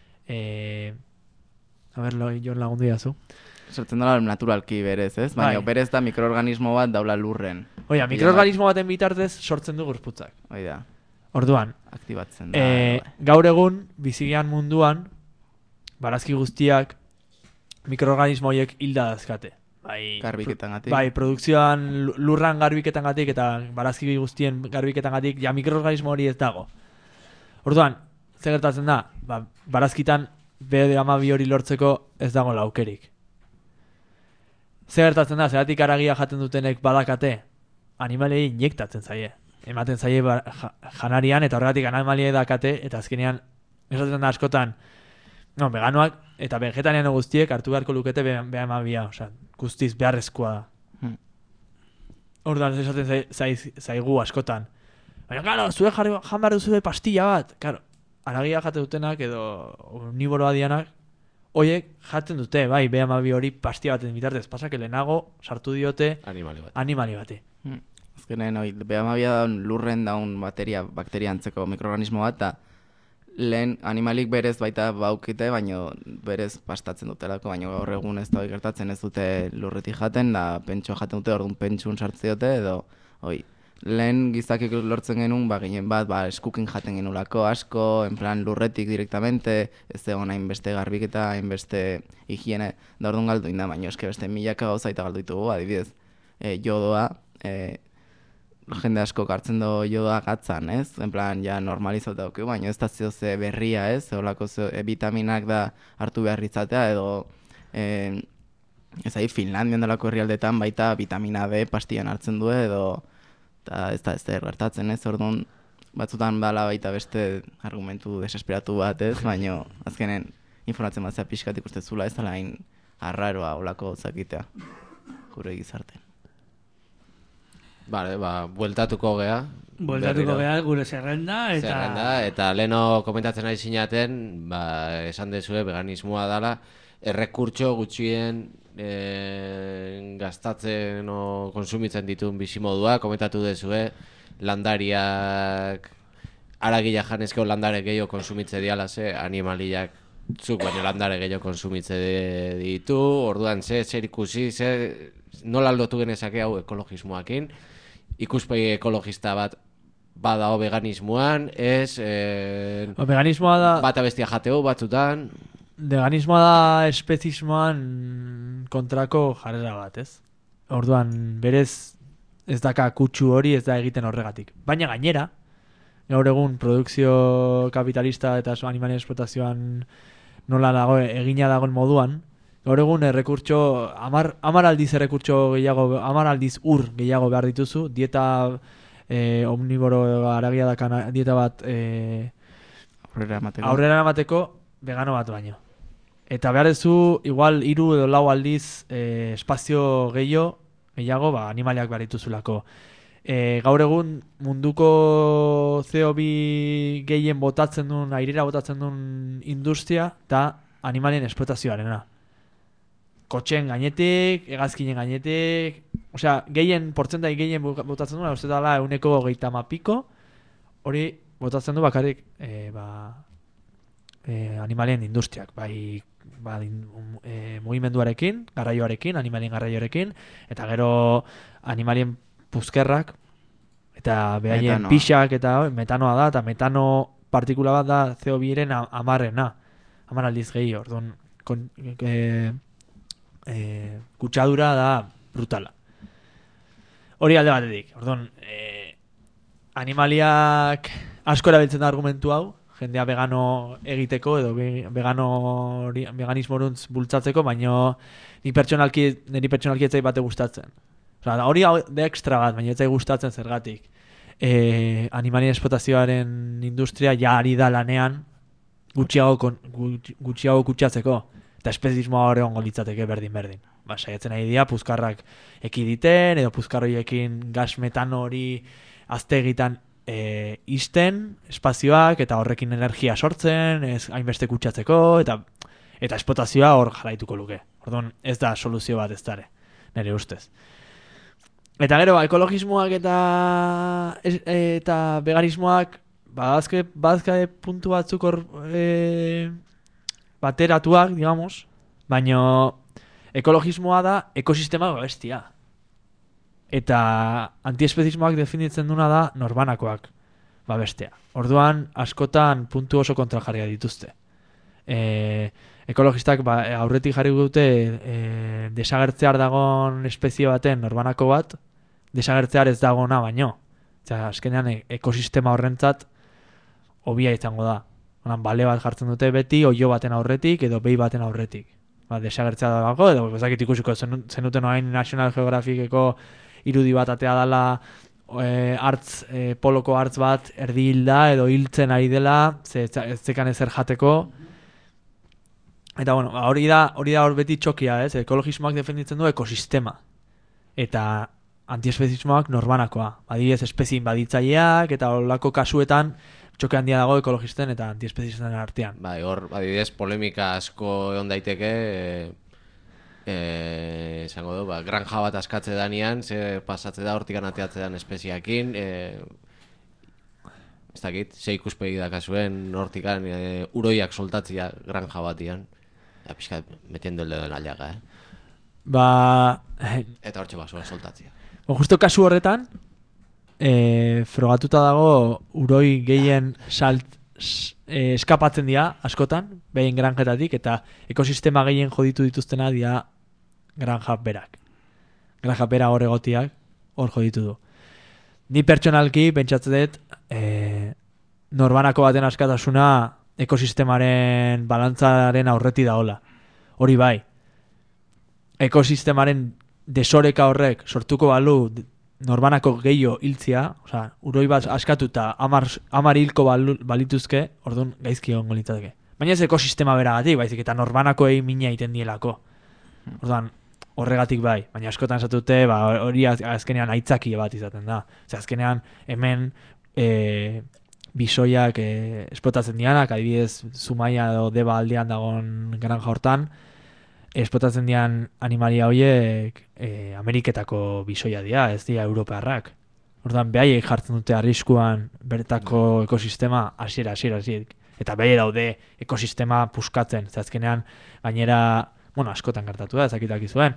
Jon lagundu diazu. Sortzen dela naturalki berez, ez? Baina berez da mikroorganismo bat daula lurren. Oia, mikroorganismo baten bitartez sortzen du gorputzak. Oida. Orduan, aktibatzen da. Gaur egun, bizigian munduan, barazki guztiak mikroorganismo horiek hilda dazkate. Garbiketangatik. Bai, produkzioan lurran garbiketangatik eta barazki guztien garbiketangatik ja mikroorganismo hori ez dago. Orduan, ze gertatzen da? Barazkitan B12 hori lortzeko ez dago laukerik. Ze gertatzen da? Zeratik aragia jaten dutenek badakate, animalei injektatzen zaie. Ematen zaie janarian eta horregatik animaliei dakate, eta azkenean esaten da askotan No, veganoak eta vegetariano guztiek hartu beharko lukete BMABia, osea, guztiz beharrezkoa da. Orduan esaten zaigu askotan. Baina, claro, zue jan behar duzue pastilla bat. Claro, haragia jate dutenak edo omniboroa dianak, hoiek jaten dute, bai, BMAB hori pastilla baten bitartez. Pasak, lehenago sartu diote animali bati. Azkenen, BMABia da lurren daun bakteria antzeko mikroorganismo bat, eta lehen animalik berez baita baukite, baino berez pastatzen dutelako, baino gaur egun ez da gertatzen ez dute lurretik jaten, da pentsua jaten dute, orduan pentsun sartze dute, edo lehen gizakik lortzen genuen, ginen bat, eskukin jaten genulako asko, en plan lurretik direktamente, ez egon hainbeste garbiketa, hainbeste higiene, da orduan galdu inda, baino eske beste milaka gauza eta galdu ditugu, adibidez, jodoa, jende asko hartzen do jodoa gatzan, ez? En plan, ja normalizatu dauke, baina ez da ze berria, ez? Olako vitaminak da hartu behar izatea, edo Finlandian delako herrialdetan baita vitamina D pastillan hartzen du, edo ez da ez gertatzen, ez? Orduan, batzutan bala baita beste argumentu desesperatu bat, ez? Baina, azkenen, informatzen batzea pixkat ikustezula, ez da hain arraroa olako zakitea gure gizarten. Vale, bueltatuko gea. Bueltatuko gea gure zerrenda eta leno komentatzen ari zinaten, esan dezue veganismoa dela, errekurtso gutxien gastatzen o konsumitzen dituen bizimodua, komentatu dezue, landariak aragila janezkeo landare gehiago konsumitze diala, animaliak zuk baino landare gehiago konsumitze ditu, orduan zer ikusi, nola aldotu genezake hau ekologismoakin, ikuspegi ekologista bat badao veganismoan, ez... veganismoa da... Bata bestia jateu batzutan... Veganismoa da espezismoan kontrako jarrera bat, ez? Orduan, berez ez daka kutsu hori ez da egiten horregatik. Baina gainera, gaur egun produkzio kapitalista eta animalien esplotazioan nola dago, egina dagoen moduan, gaur egun errekurtso, 10 aldiz errekurtso gehiago, 10 aldiz ur gehiago behar dituzu, dieta omniboro aragia dakan dieta bat aurrera emateko vegano bat baino. Eta behar duzu, igual 3 edo 4 aldiz espazio gehiago animaliak behar dituzulako. Gaur egun munduko CO2 gehien botatzen duen, airera botatzen duen industria eta animalien esplotazioarena. Kotxen gainetik, hegazkinen gainetik, osea, portzentai gehien botatzen duena, uste dala 130 hori botatzen du bakarrik animalien industriak, mugimenduarekin, garraioarekin, animalien garraioarekin, eta gero animalien puzkerrak, eta behaien pixak, eta metanoa da, eta metano partikula bat da CO2-ren 10 aldiz gehi, orduan, kutsadura da brutala. Hori alde batetik. Orduan, animaliak asko erabiltzen da argumentu hau, jendea vegano egiteko edo veganismoruntz bultzatzeko, baina niri pertsonalki etzai bate gustatzen. Hori da ekstra bat, baina etzai gustatzen zergatik. Animalien esplotazioaren industria ja ari da lanean gutxiago kutsatzeko. Eta espezismoa hori ongo litzateke berdin. Saiatzen nahi dira, puzkarrak ekiditen, edo puzkarroiekin gas metano hori azte egitan izten, espazioak, eta horrekin energia sortzen, hainbeste kutsatzeko, eta esplotazioa hor jaraituko luke. Orduan, ez da soluzio bat ez dare, nire ustez. Eta gero, ekologismoak eta veganismoak, badazke puntu batzuk hor bateratuak, digamos, baina ekologismoa da ekosistema babestia. Eta antiespezismoak definitzen duna da norbanakoak babestea. Orduan, askotan puntu oso kontrajarria dituzte. Ekologistak aurretik jarri dute desagertzear dagon espezie baten norbanako bat, desagertzear ez dagona baino. Azkenean ekosistema horrentzat hobia izango da. Bale bat jartzen dute beti, oio baten aurretik edo behi baten aurretik. Desagertzea dago, edo bezakit ikusiko zenuten orain National Geographiceko irudi bat atea dela poloko hartz bat erdi hilda edo hiltzen ari dela, ez zekan ezer jateko, Eta bueno, hori da hor beti txokia, ez? Ekologismoak defenditzen du ekosistema. Eta antiespezismoak norbanakoa. Adibidez, espezie inbaditzaileak eta holako kasuetan txoke handia dago ekologisten eta antiespezisten artean. Bai, hor, adibidez, polemika asko egon daiteke, esango du, granja bat askatze danean, ze pasatze da hortikan ateatze dan espeziakin, ez dakit, ze ikuspegi dakazuen hortikan uroiak soltatzia granja batian. Ja, pixka, metiendo el dedo en la llaga, Eta hortxe basua soltatzia. Justo kasu horretan, frogatuta dago uroi gehien eskapatzen dira askotan, behin granjetatik, eta ekosistema gehien joditu dituztena dira granja berak. Granja bera hor egotiak hor joditu du. Ni pertsonalki pentsatzen dut norbanako baten askatasuna ekosistemaren balantzaren aurreti daola. Hori bai, ekosistemaren desoreka horrek sortuko balu norbanako gehiago hiltzia, osea, uroi bat askatuta 10 hilko balituzke, orduan gaizki egongo litzateke. Baina ez ekosistema beragatik, baizik eta norbanakoei mina egiten dielako. Orduan, horregatik bai, baina askotan esatute, hori azkenean aitzaki bat izaten da. Osea, azkenean hemen bisoiak esplotatzen dianak, adibidez Zumaia edo Deba aldean dagoen granja hortan, esplotatzen dian animalia horiek Ameriketako bisoia dira, ez dira europearrak. Orduan, behaiek jartzen dute arriskuan bertako ekosistema hasiera. Eta behaie daude ekosistema puskatzen. Azkenean, gainera, askotan gertatu da, ezakitak izuen.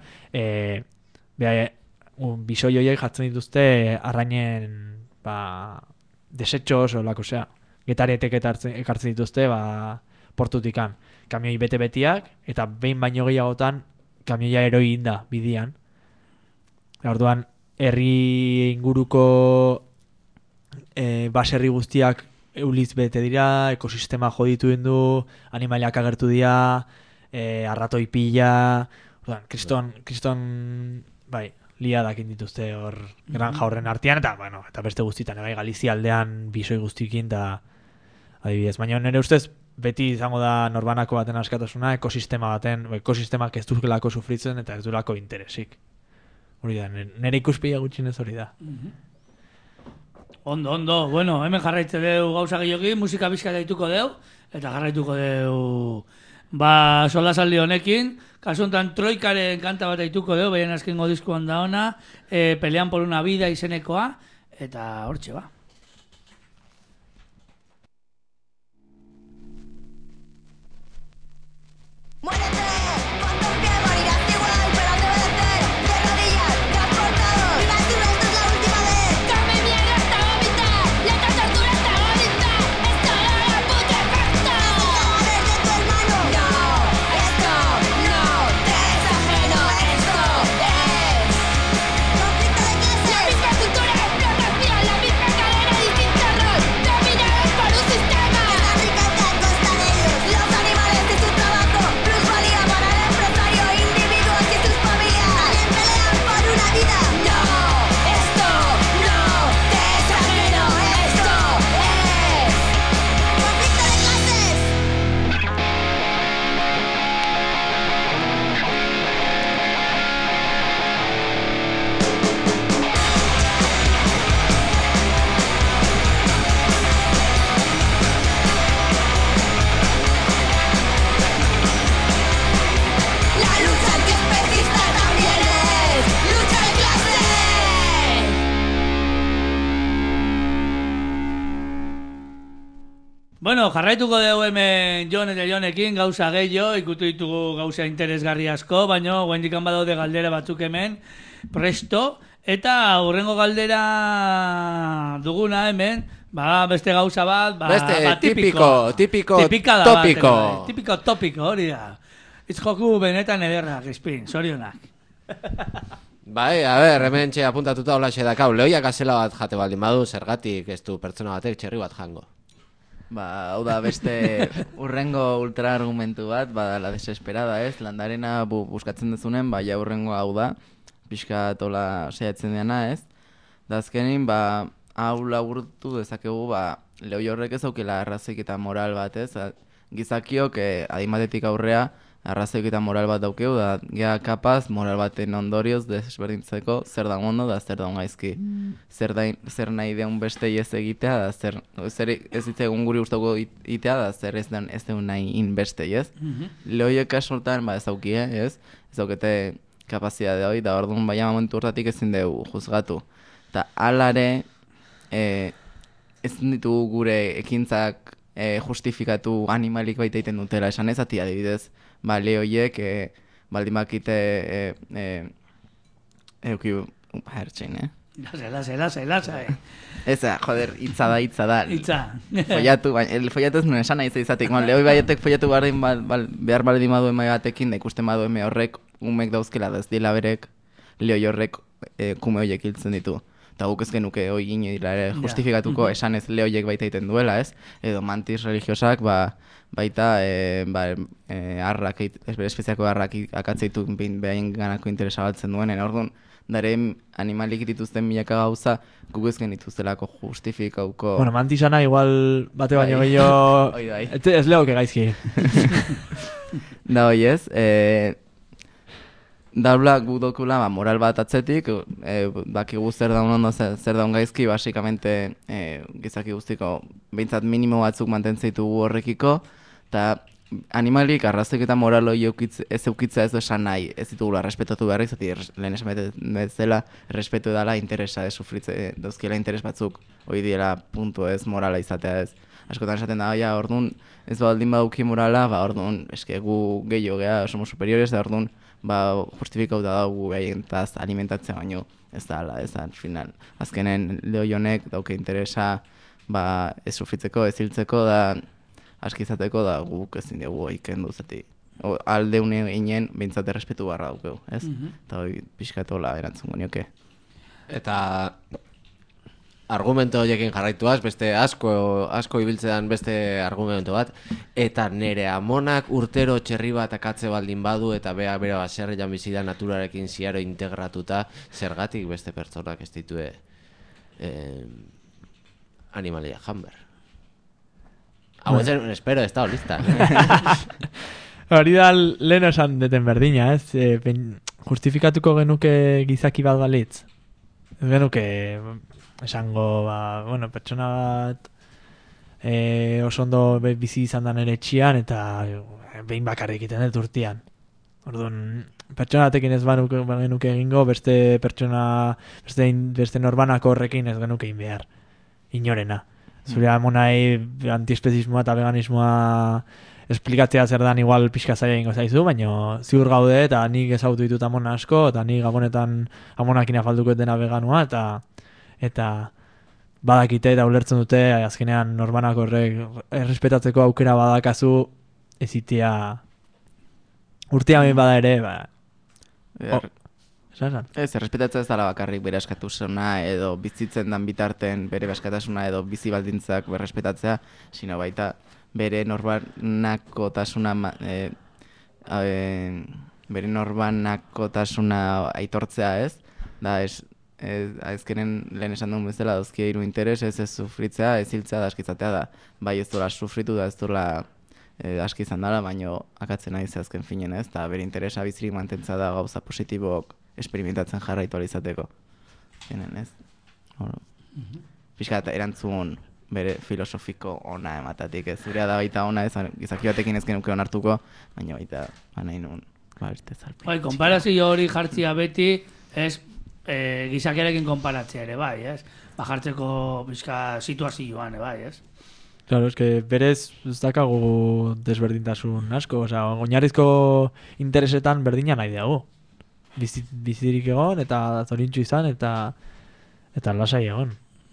Bisoi horiek jartzen dituzte arrainen desetxos, olako, getaretek ekartzen dituzte, portutikan. Kamioi bete-betiak, eta behin baino gehiagotan kamioia eroi inda bidian. Orduan, herri inguruko baserri guztiak euliz bete dira, ekosistema joditu du, animaliak agertu dira, arratoi pila, orduan, kriston, bai, liadak indituzte hor granja horren artean, eta beste guztietan, bai, Galizia aldean bisoi guztiekin, eta adibidez, baina nire ustez, beti izango da norbanako baten askatasuna, ekosistemak ez duzkelako sufritzen eta ez durako interesik. Hori da, nire ikuspila gutxinez hori da. Ondo. Bueno, hemen jarraitze deu gauza gehiokin, musika bizka daituko deu, eta jarraituko deu solasaldi honekin. Kasu honetan Troikaren kanta bat daituko deu, behien azkengo diskoan da ona, Pelean por una vida izenekoa, eta hortxe ba. ¡Muérete! Con tu pie morirás igual, pero debe de ser de rodillas, transportado. ¡Viva tu esto es la última vez! ¡Come mierda hasta vomitar! ¡Lenta tortura hasta vomitar! ¡Esto no lo putrefacto! ¡Cadáver de tu hermano! ¡No! ¡Esto no te es ajeno! ¡Esto es conflicto de clases! La misma cultura de explotación, la misma cadena, distinto rol, dominados por un sistema. La riqueza a costa de ellos, los animales y su trabajo. Plusvalía para el empresario, individuos y sus familias. También pelean por una vida. No, esto no te es ajeno. Esto es conflicto de clases. La lucha antiespecista también es lucha de clases. Bueno, jarraituko dugu hemen Jon eta Jonekin gauza gehiago, ikutu ditugu gauza interesgarri asko, baina guendikan badaude galdera batzuk hemen, presto, eta hurrengo galdera duguna hemen, beste gauza bat, Beste, tipiko tipika da topiko. bat, tipiko topiko, hori da. Itz joku benetan ederra, Crispin, sorionak. Bai, a ber, hemen txe apuntatuta holaxe dakau, lehoiak azela bat jate baldin badu, zergatik ez du pertsona batek txerri bat jango. Hau da beste urrengo ultra argumentu bat, la desesperada, ez? Landarena buskatzen dezunen, ja urrengo hau da, pixka tola saiatzen dena, ez? Da azkenin, hau laburtu dezakegu, lehoi horrek ez aukela arrazik eta moral bat, ez? Gizakiok, adimatetik aurrea, arrazoik eta moral bat daukeu, da gea kapaz moral baten ondorioz desberdintzeko zer da ondo da zer da gaizki. Zer nahi deun beste ez egitea, da zer ez ditzegun guri gustoko itea, da zer ez deun nahi inbeste, ez? Lehoiek kasortan, ez dauki, ez? Ez daukete kapazidade hori, da orduan baina momentu hortatik ezin dugu juzgatu. Eta alare, ezin ditugu gure ekintzak justifikatu animalik baita iten dutela, esan ez ati adibidez, lehoiek baldin bakite euki hertxein, Lasai. Ez, joder, hitza da. Hitza. Follatu, follatu ez nuen esan nahi izatik. Lehoi baietek follatu behar baldin badu eme batekin, da ikusten badu eme horrek umek dauzkela da ez dila berek lehoi horrek kume horiek hiltzen ditu. Eta guk ez genuke hoi gine dira ere justifikatuko esan ez lehoiek baita iten duela, ez? Edo mantis religiosak baita arrak, espeziako arrak akatzeitu behain ganako interesa baltzen duenen. Orduan, dare animalik dituzten milaka gauza, guk ez genituztelako justifikauko... Bueno, mantisana igual bate baino gehiago... Ez lehoke gaizki. Da hoi ez, daula guk dokula moral bat atzetik, dakigu zer daun ondo, zer daun gaizki, basikamente gizaki guztiko behintzat minimo batzuk mantentzitugu horrekiko, eta animalik arrazoik eta moral hori ez eukitza ez esan nahi, ez ditugula respetatu beharrik, zati lehen esan bezala, respetu edala interesa, sufritze, dauzkiela interes batzuk, hori diela puntu ez, morala izatea ez. Askotan esaten da, orduan ez baldin baduki morala, orduan eske gu gehiago gea, somos superiores, da orduan justifikau da dugu gehientaz alimentatzea baino, ez da, ez da, final. Azkenen lehoi honek dauke interesa, ez sufritzeko, ez hiltzeko, da askizateko da guk ezin dugu ikendu zati. Aldeune ginen, behintzate respetu barra daukeu, ez? Eta hori pixkatola erantzungo nioke. Eta argumento horiekin jarraituaz, beste asko ibiltzean beste argumento bat, eta nere amonak urtero txerri bat akatze baldin badu, eta bera baserrian bizi da naturarekin ziaro integratuta, zergatik beste pertsonak ez ditue animalia jamber. Hau zen, espero, ez da lista. Hori da lehen esan deten berdina, ez? Justifikatuko genuke gizaki bat balitz. Ez genuke esango, pertsona bat oso ondo bizi izan da nere etxian, eta behin bakarrik egiten dut urtean. Orduan, pertsona batekin ez genuke egingo, beste pertsona, beste norbanako horrekin ez genuke egin behar. Inorena. Zure amonai antiespezismoa eta veganismoa esplikatzea zer dan igual pixka zaila ingo zaizu, baina ziur gaude eta nik ezagutu ditut amona asko, eta nik gabonetan amonakin afalduko dena veganua, eta badakite eta ulertzen dute, azkenean norbanak horrek errespetatzeko aukera badakazu ezitea urtea behin bada ere, Ez, errespetatzea ez dala bakarrik bere askatasuna edo bizitzen dan bitarten bere askatasuna edo bizi baldintzak berrespetatzea, sino baita bere norbanakotasuna aitortzea, ez? Da, azkenen lehen esan duen bezala dauzkia hiru interes, ez sufritzea, ez hiltzea da askizatea da. Bai ez dola sufritu da, ez dola aski izan dela, baino akatzen nahi ze azken finen, ez? Eta bere interesa bizirik mantentza da gauza positibok experimentatzen jarraitu alizateko. Zenen, ez? Piskat erantzun bere filosofiko ona ematatik, ez? Zurea da baita ona, ez? Gizaki batekin ez genuke onartuko, baina baita nahi nun, beste zalpi. Bai, konparazio hori jartzia beti, ez? Gizakiarekin konparatzea ere, bai, ez? Jartzeko bizka situazioan, bai, ez? Claro, es que berez ez dakagu desberdintasun asko, oinarrizko interesetan berdina nahi dugu. Bizirik egon, eta zorintxu izan, eta lasai egon.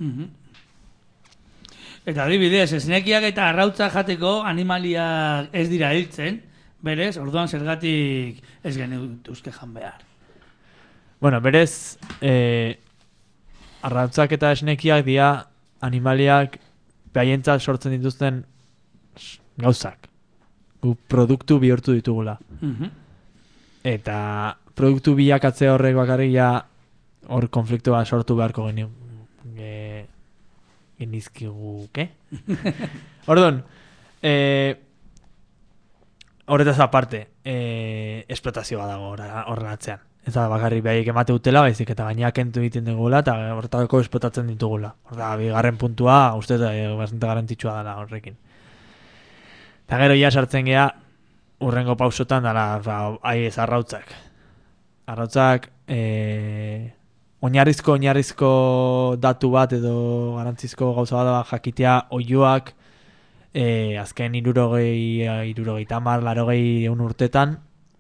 Eta adibidez, esnekiak eta arrautza jateko animaliak ez dira hiltzen, berez, orduan zergatik ez genituzke jan behar. Bueno, berez, arrautzak eta esnekiak dira animaliak behaientzat sortzen dituzten gauzak. Gu produktu bihurtu ditugula. Eta produktu bilakatze horrek bakarrik hor konfliktoa sortu beharko genizkigu, ke? Orduan, horretaz aparte, esplotazioa dago horren atzean. Ez da bakarrik behaiek emate dutela, baizik eta gaina kentu egiten dugula eta horretako esplotatzen ditugula. Horda, bigarren puntua, uste bastante garantitxua dela horrekin. Eta gero ja sartzen gea, urrengo pausotan dala, ez arrautzak. Arrautzak, oinarrizko datu bat edo garantzizko gauza bat da jakitea oiloak azken 60 urtetan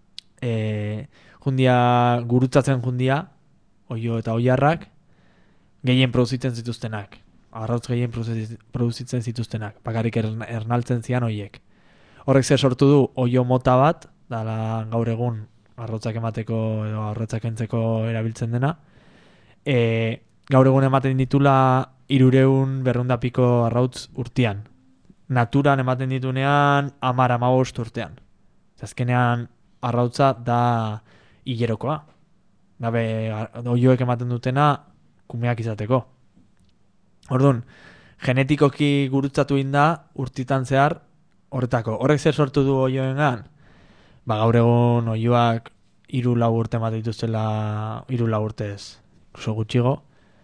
gurutzatzen jundia oilo eta oilarrak gehien produzitzen zituztenak. Arrautz gehien produzitzen zituztenak. Bakarrik ernaltzen zian oiek. Horrek zer sortu du oilo mota bat, dala gaur egun arrautzak emateko edo arrautzak entzeko erabiltzen dena. Gaur egun ematen ditula 300 piko arrautz urtean. Naturan ematen ditunean 10-15 urtean. Azkenean arrautza da hilerokoa. Gabe oioek ematen dutena kumeak izateko. Orduan, genetikoki gurutzatu inda urtitan zehar horretako. Horrek zer sortu du oioengan? Gaur egun oioak 3-4 urte ematen dituztela, 3-4 urte ez. Oso gutxigo.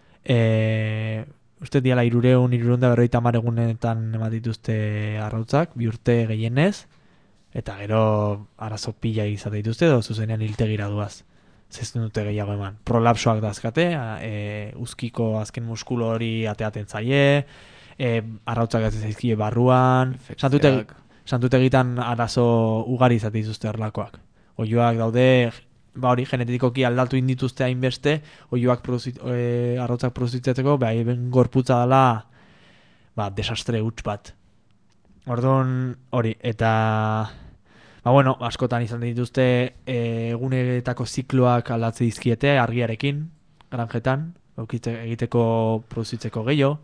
Uste diala 350 egunetan ematen dituzte arrautzak, 2 urte gehienez, eta gero arazo pila izate dituzte, edo zuzenean hiltegira duaz. Zezten dute gehiago eman. Prolapsoak dazkate, uzkiko azken muskulo hori ateaten zaie, arrautzak ez zaizkie barruan, santutegitan arazo ugari izate dituzte erlakoak. Oioak daude, hori genetikoki aldatu indituzte hainbeste, oioak arrautzak produzitzeko, ben gorputza dela desastre huts bat. Orduan hori, eta askotan izan dituzte egunetako zikloak aldatze dizkiete argiarekin, granjetan, egiteko produzitzeko gehiago.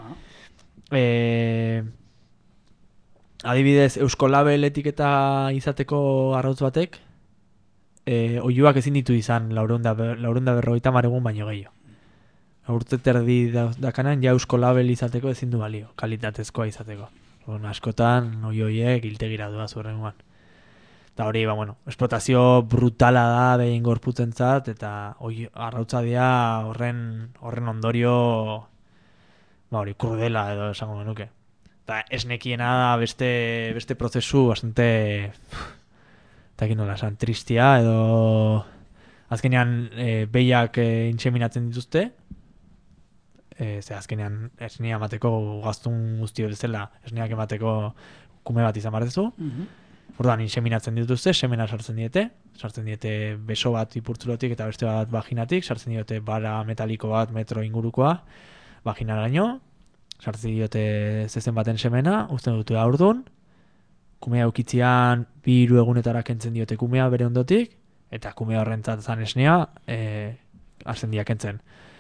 Adibidez, Eusko Label etiketa izateko arrautz batek, oiuak ezin ditu izan 450 egun baino gehiago. Urte terdi dakanan, ja Eusko Label izateko ezin du balio, kalitatezkoa izateko. Askotan, oioiek hiltegira duaz horrengoan. Eta hori, esplotazio brutala da behin gorputzentzat, eta arrautza dira horren ondorio krudela edo esango genuke. Eta esnekiena da beste prozesu bastante eta ekin nola esan, tristia edo azkenean behiak intseminatzen dituzte, azkenean esnea emateko gaztun guztio bezala esneak emateko kume bat izan bardezu. Orduan inseminatzen dituzte, semena sartzen diete beso bat ipurtzulotik eta beste bat vaginatik, sartzen diote bara metaliko bat metro ingurukoa vaginaraino, sartzen diote zezen baten semena, uzten dute aurdun, kumea eukitzean 2 egunetara kentzen diote kumea bere ondotik, eta kumea horrentzat zan esnea, hartzen dira kentzen.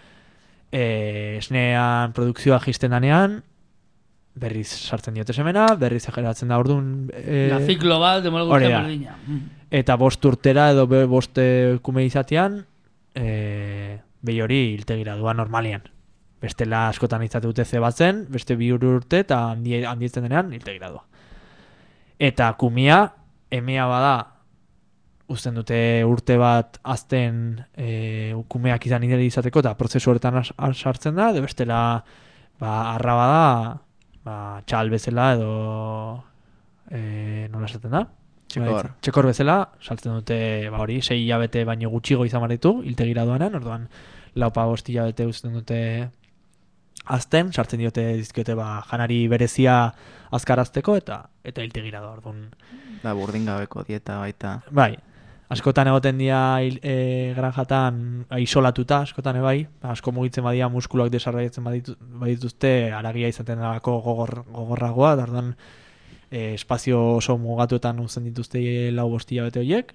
Esnean produkzioa jisten danean, berriz sartzen diote semena, berriz egeratzen da orduan... La ziklo bat, demora guztia berdina. Eta 5 urtera edo 5 kume izatean, behi hori hiltegira duan normalian. Bestela askotan izate dute zebatzen, beste 2 urte eta handietzen denean hiltegira doa. Eta kumea, emea bada, uzten dute urte bat azten kumeak izan izateko eta prozesu horretan sartzen da, edo bestela arra bada, txal bezala edo nola esaten da? Txekor bezala, saltzen dute hori, 6 hilabete baino gutxigo izan barritu, hiltegira doanen, orduan 4-5 hilabete uzten dute azten, sartzen diote dizkiote janari berezia azkarazteko eta hiltegira doa, orduan. Da burdin gabeko dieta baita. Bai, askotan egoten dira granjatan isolatuta, askotan ebai, asko mugitzen badia muskuloak desarroiatzen badituzte, aragia izaten dalako gogorragoa, orduan espazio oso mugatuetan uzten dituzte 4-5 hilabete horiek,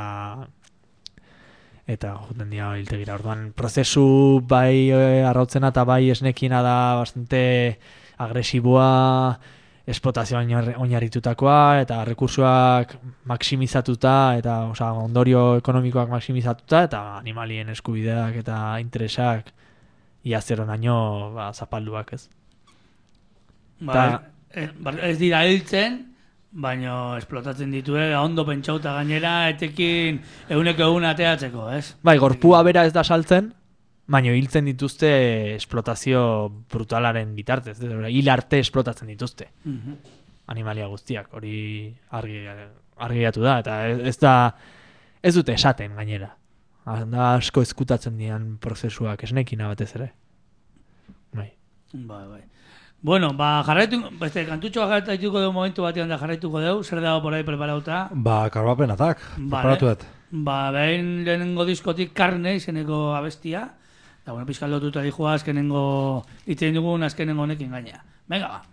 eta joten dira hiltegira. Orduan, prozesu bai arrautzena eta bai esnekiena da bastante agresiboa, esplotazioan oinarritutakoa eta rekursoak maksimizatuta eta ondorio ekonomikoak maksimizatuta eta animalien eskubideak eta interesak ia zeronaino zapalduak ez. Ez dira hiltzen, baina esplotatzen ditue, ondo pentsauta gainera, etekin eguneko ateatzeko, ez? Bai, gorpua bera ez da saltzen, baina hiltzen dituzte esplotazio brutalaren bitartez. Hil arte esplotatzen dituzte. Animalia guztiak, hori argiatu da, eta ez dute esaten gainera. Da asko ezkutatzen dian prozesuak esnekina batez ere. Bai. Bai. Bueno, jarraitu, kantutxoa jarraituko dugu momentu batean da jarraituko dugu, zer dago por ahí preparauta? Karbapen atak, preparatu dut. Behin lehenengo diskotik Karne izeneko abestia, eta bueno, pizkal lotuta dihua azkenengo, itzein dugun azkenengo honekin gaina. Venga, ba.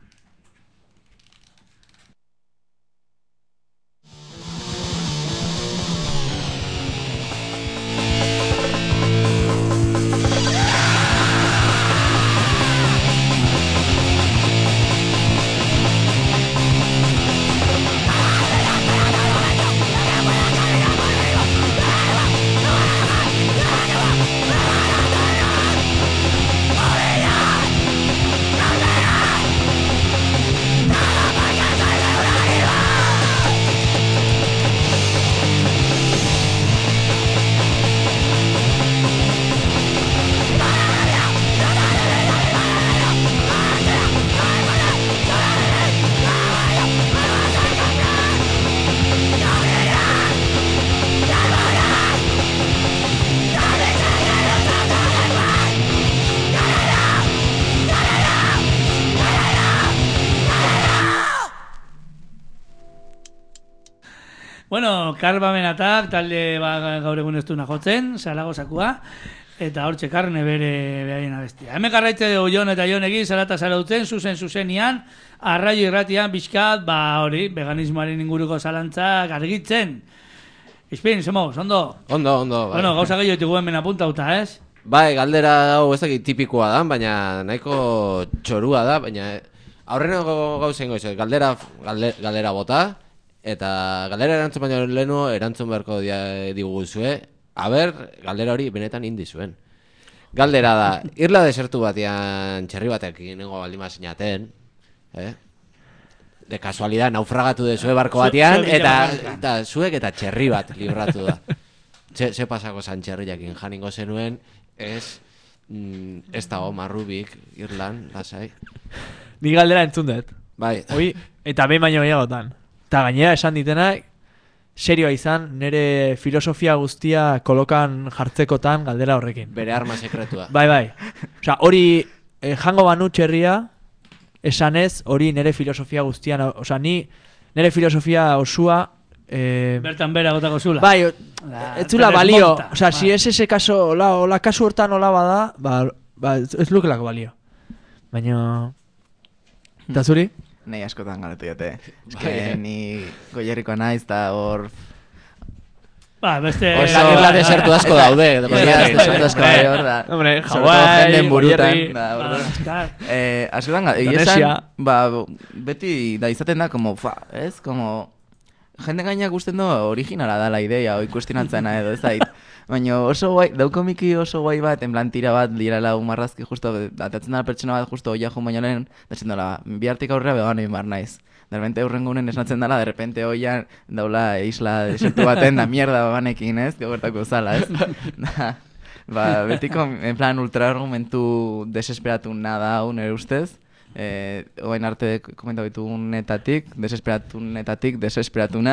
Bueno, Karbamenatak talde gaur egun ez duna jotzen, Zaragozakua, eta hortxe Karne bere behaien abestia. Hemen garraitze dugu Jon eta Jon egin, zarata zarautzen, zuzenian, arraio irratian, bizkat, hori, veganismoaren inguruko zalantzak argitzen. Izpin, zemoz, ondo? Ondo, bai. Bueno, gauza gehiago etigu hemen apuntauta, ez? Bai, galdera hau ez dakit tipikoa da, baina nahiko txorua da, baina aurreneko gauzen goizu, galdera bota, eta galdera erantzun baina lehenu erantzun beharko diguzue, aber, galdera hori benetan indi zuen. Galdera da, irla desertu batean txerri batek nengo baldima sinaten, de kasualidad naufragatu dezue barko batean, eta zuek eta txerri bat libratu da. Ze pasako zan txerriakin janingo zenuen, ez dago marrubik Irlan, lasai. Ni galdera entzun dut. Bai. Eta behin baino gehiagotan. Eta gainera esan ditenak, serioa izan, nire filosofia guztia kolokan jartzekotan galdera horrekin. Bere arma sekretua. Bai. Osa, hori jango banu txerria, esanez, hori nire filosofia guztia, osa, nire filosofia osua... Bertan bera gotako zula. Bai, ez zula balio. Osa, si es ese caso, hola kasu hortan hola bada, ez lukelako balio. Baina... Eta zuri? Nei askotan galetu jote. Eske ni goierrikoa naiz eta hor... beste... Irla desertu asko daude. Desertu asko daude hor da. Hombre, Hawaii, burutan. Askotan beti da izaten da, como, ez, como... Jende gainak gusten du originala da la idea, oi kuestionatzena edo, ez da. Baina oso guai, daukomiki oso guai bat, en plan tira bat, dirala marrazki justo, atatzen dara pertsona bat justo oia jun baino lehen, da zen dola, bihartik aurrea begoan egin bar naiz. De repente urrengunen esnatzen dala, de repente oia daula isla desertu baten, da mierda banekin, ez? Gertako zala, ez? Betiko, en plan ultra argumentu desesperatu nada hau nire ustez. Oain arte komentau ditugunetatik, desesperatuna.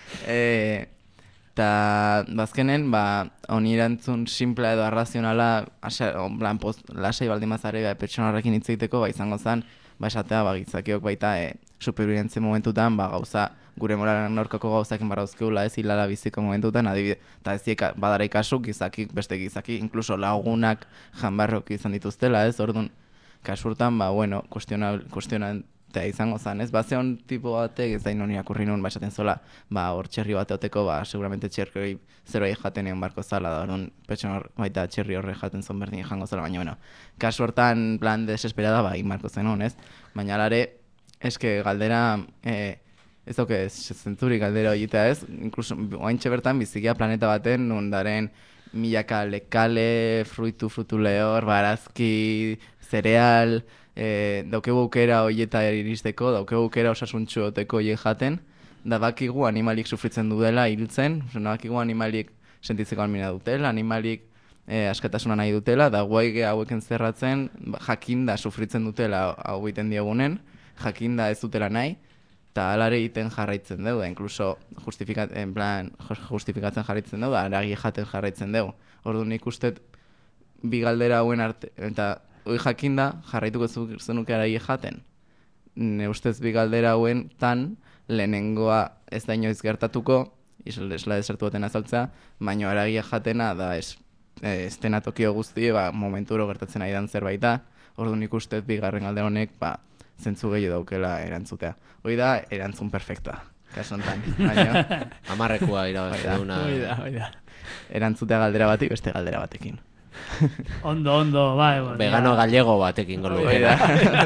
Eta bazkenen, honi erantzun simplea edo arrazionala, lasai baldin mazare pertsona horrekin hitz egiteko, izango zen, esatea, gitzakiok baita superviventzia momentutan, gauza, gure moralen norkako gauzakin barrauzkeula, ez hilala biziko momentutan, adibide, eta ez badara ikasu, beste gizaki, inkluso lagunak janbarrok izan dituztela, ez, orduan, kasurtan, kuestionantea izango zen, ez? Zeon tipo batek, ez da inon irakurri nun, esaten zola, hor txerri bateoteko, seguramente txerri zeroa jaten egon barko zala, da orduan, pertsona baita txerri horre jaten zon berdin jango zela, baina, bueno, kasu hortan plan desesperada, egin barko zen hon, ez? Baina alare, eske galdera, ez doke, zentzurik galdera horita, ez? Inkluso, oaintxe bertan, bizikia planeta baten, nondaren milaka lekale, frutu lehor, barazki, zereal, daukegu aukera horieta iristeko, daukegu aukera osasuntxu oteko horiek jaten, da bakigu animalik sufritzen dudela hiltzen, bakigu animalik sentitzeko almina dutela, animalik askatasuna nahi dutela, da guai haueken zerratzen jakinda sufritzen dutela hau egiten diegunen, jakinda ez dutela nahi, eta alare egiten jarraitzen dugu, da inkluso justifikatzen jarraitzen dugu, da aragi jaten jarraitzen dugu. Orduan nik uste bi galdera hauen arte, eta hori jakinda jarraituko zenuke aragi jaten. Ne ustez bi galdera hauen tan lehenengoa ez da inoiz gertatuko, isla desertu baten azaltzea, baina aragia jatena da estena tokio guzti, momenturo gertatzen ari dan zerbait da, orduan ikuste bigarren galde honek, zentzu gehiago daukela erantzutea. Hoi da, erantzun perfekta, kaso honetan. Amarrekua irabazi duna. Hoi da. Erantzutea galdera batik, beste galdera batekin. Ondo, bai. Vegano gallego batekin golukera.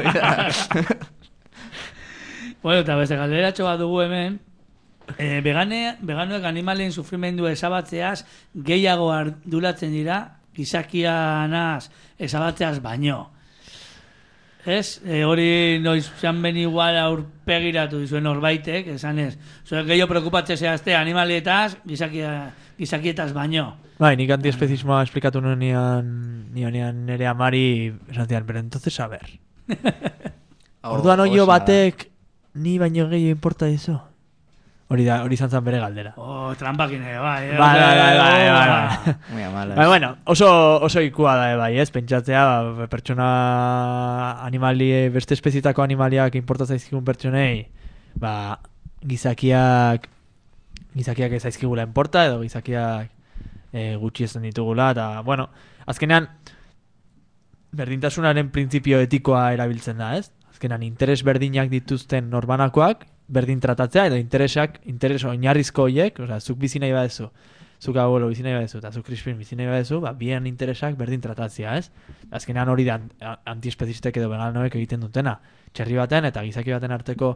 Bueno, eta beste galderatxo bat dugu hemen, veganoek animalien sufrimendu ezabatzeaz gehiago arduratzen dira gizakianaz ezabatzeaz baino. Ez? Hori noiz zan ben igual aurpegiratu dizuen norbaitek, esan ez. Zoek gehiago preocupatzen zehazte animalietaz gizakietaz baino. Bai, nik antiespezismoa esplikatu nian nire amari esan zian, pero entonces a ver. Orduan oio batek ni baino gehiago importa dizu. Hori izan bere galdera. Trampakin bai. Muy amala. Bueno, oso ikua da, bai, ez? Pentsatzea, pertsona animali, beste espezietako animaliak importa zaizkigun pertsonei, gizakiak ez zaizkigula importa, edo gizakiak gutxi ezen ditugula, eta, bueno, azkenean, berdintasunaren printzipio etikoa erabiltzen da, ez? Azkenean, interes berdinak dituzten norbanakoak, berdin tratatzea, edo interes oinarrizko horiek, zuk bizi nahi badezu, zuk abuelo bizi nahi badezu, eta zuk Crispin bizi nahi badezu, bien interesak berdin tratatzea, ez? Azkenean hori da antiespezistek edo veganoek egiten dutena. Txerri baten eta gizaki baten arteko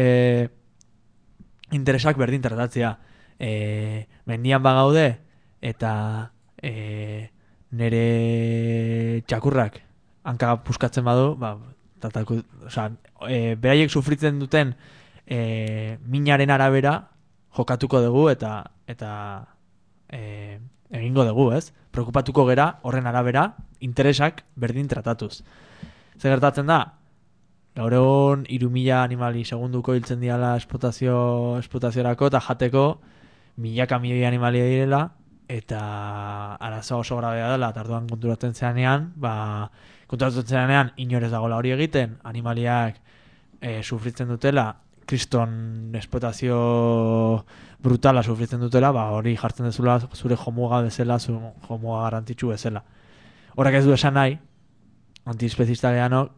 interesak berdin tratatzea. Mendian bagaude, eta nire txakurrak hanka puskatzen badu, beraiek sufritzen duten minaren arabera jokatuko dugu eta egingo dugu, ez? Preokupatuko gera horren arabera interesak berdin tratatuz. Zer gertatzen da? Gaur egun 3.000 animali segunduko hiltzen diala esplotaziorako eta jateko milaka milioi animalia direla eta arazoa oso grabea dela, eta orduan konturatzen zeanean inorez dagoela hori egiten, animaliak sufritzen dutela, kriston esplotazio brutala sufritzen dutela, hori jartzen dezula zure jomuga bezala, zure jomuga garantitzu bezala. Horrek ez du esan nahi, antiespezista gehanok,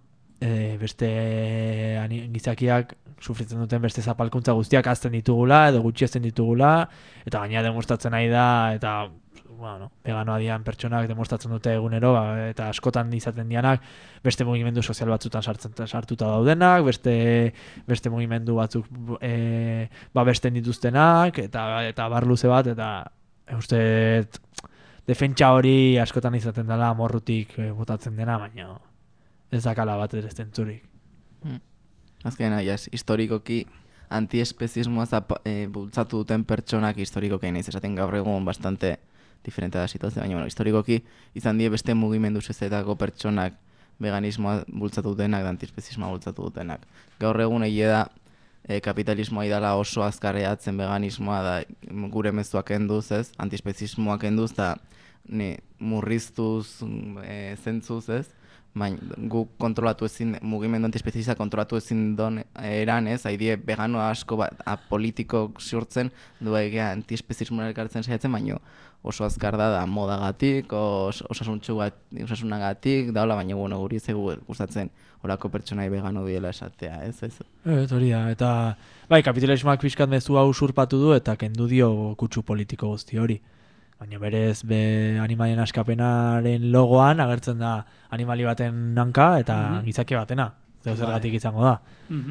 beste gizakiak sufritzen duten beste zapalkuntza guztiak azten ditugula, edo gutxi azten ditugula, eta gaina demostratzen nahi da, eta veganoa dian pertsonak demostratzen dute egunero, eta askotan izaten dianak, beste mugimendu sozial batzutan sartuta daudenak, beste mugimendu batzuk babesten dituztenak, eta bar luze bat, eta uste defentsa hori askotan izaten dela amorrutik botatzen dena, baina ez dakala bat ere zentzurik. Azkena, historikoki antiespezismoa bultzatu duten pertsonak historikoki nahiz esaten gaur egun bastante diferente da situazioa, baina historikoki izan die beste mugimendu sozialetako pertsonak veganismoa bultzatu dutenak, antiespezismoa bultzatu dutenak. Gaur egun egia da kapitalismoa idala oso azkarreatzen veganismoa da gure mezuak enduz, ez? Antiespezismoak enduz, eta murriztuz zentzuz, ez? Guk kontrolatu ezin, mugimendu antiespezista kontrolatu ezin don eran, ez? Haidie vegano asko politiko ziurtzen, duegia antiespezismoa elkartzen saiatzen, baina oso azkar da modagatik, osasunagatik, daula, baina guri zegu gustatzen horako pertsonai vegano diela esatea, ez? Hori da, eta kapitalismoak pixkat mezu hau usurpatu du eta kendu dio kutsu politiko guzti hori. Baina berez animalien askapenaren logoan agertzen da animali baten hanka eta gizaki batena. Zergatik izango da.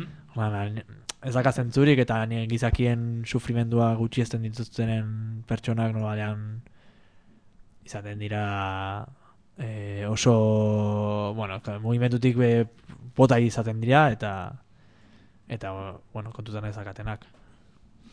Ez daka zentzurik eta gizakien sufrimendua gutxi ezten dituztenen pertsonak normalean izaten dira oso mugimendutik bota izaten dira eta kontutan ezakatenak.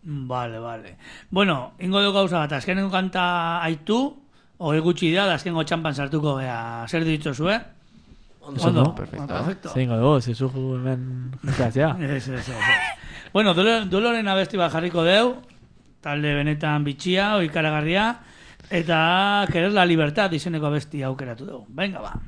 Vale. Bueno, ingo dugu gauza bat, azkenengo kanta aitu, hori gutxi da, azkenengo txampan sartuko gea, zer ditzozu, Ondo, perfecto. Zein godu, zizu hemen jentatzea. Ez. Bueno, Doloren abesti bat jarriko deu, talde benetan bitxia, oikaragarria, eta Querer la Libertad izeneko abesti aukeratu dugu. Venga, ba.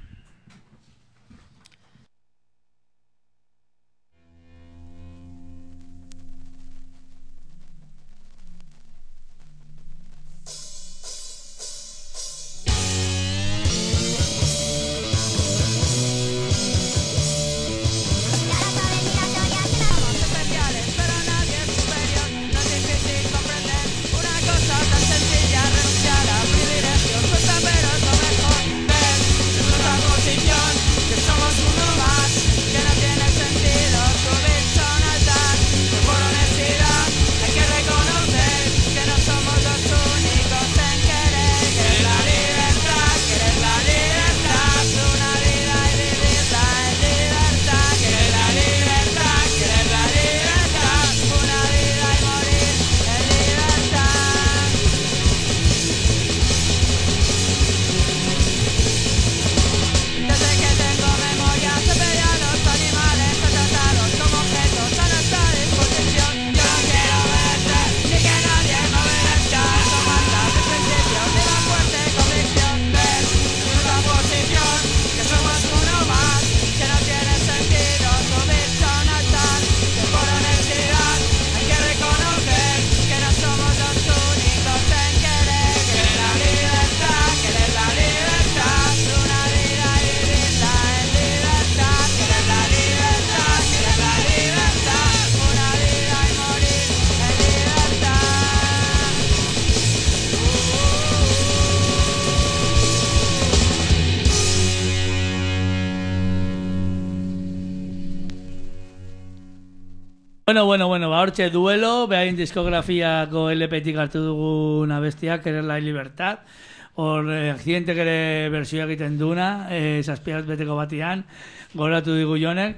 Bueno, ba, hortxe duelo, behain diskografiako LP-tik hartu dugun abestiak, Querer la Libertad, hor accidentek ere bersioa egiten duna, zazpiat beteko batian, goratu digu jonek.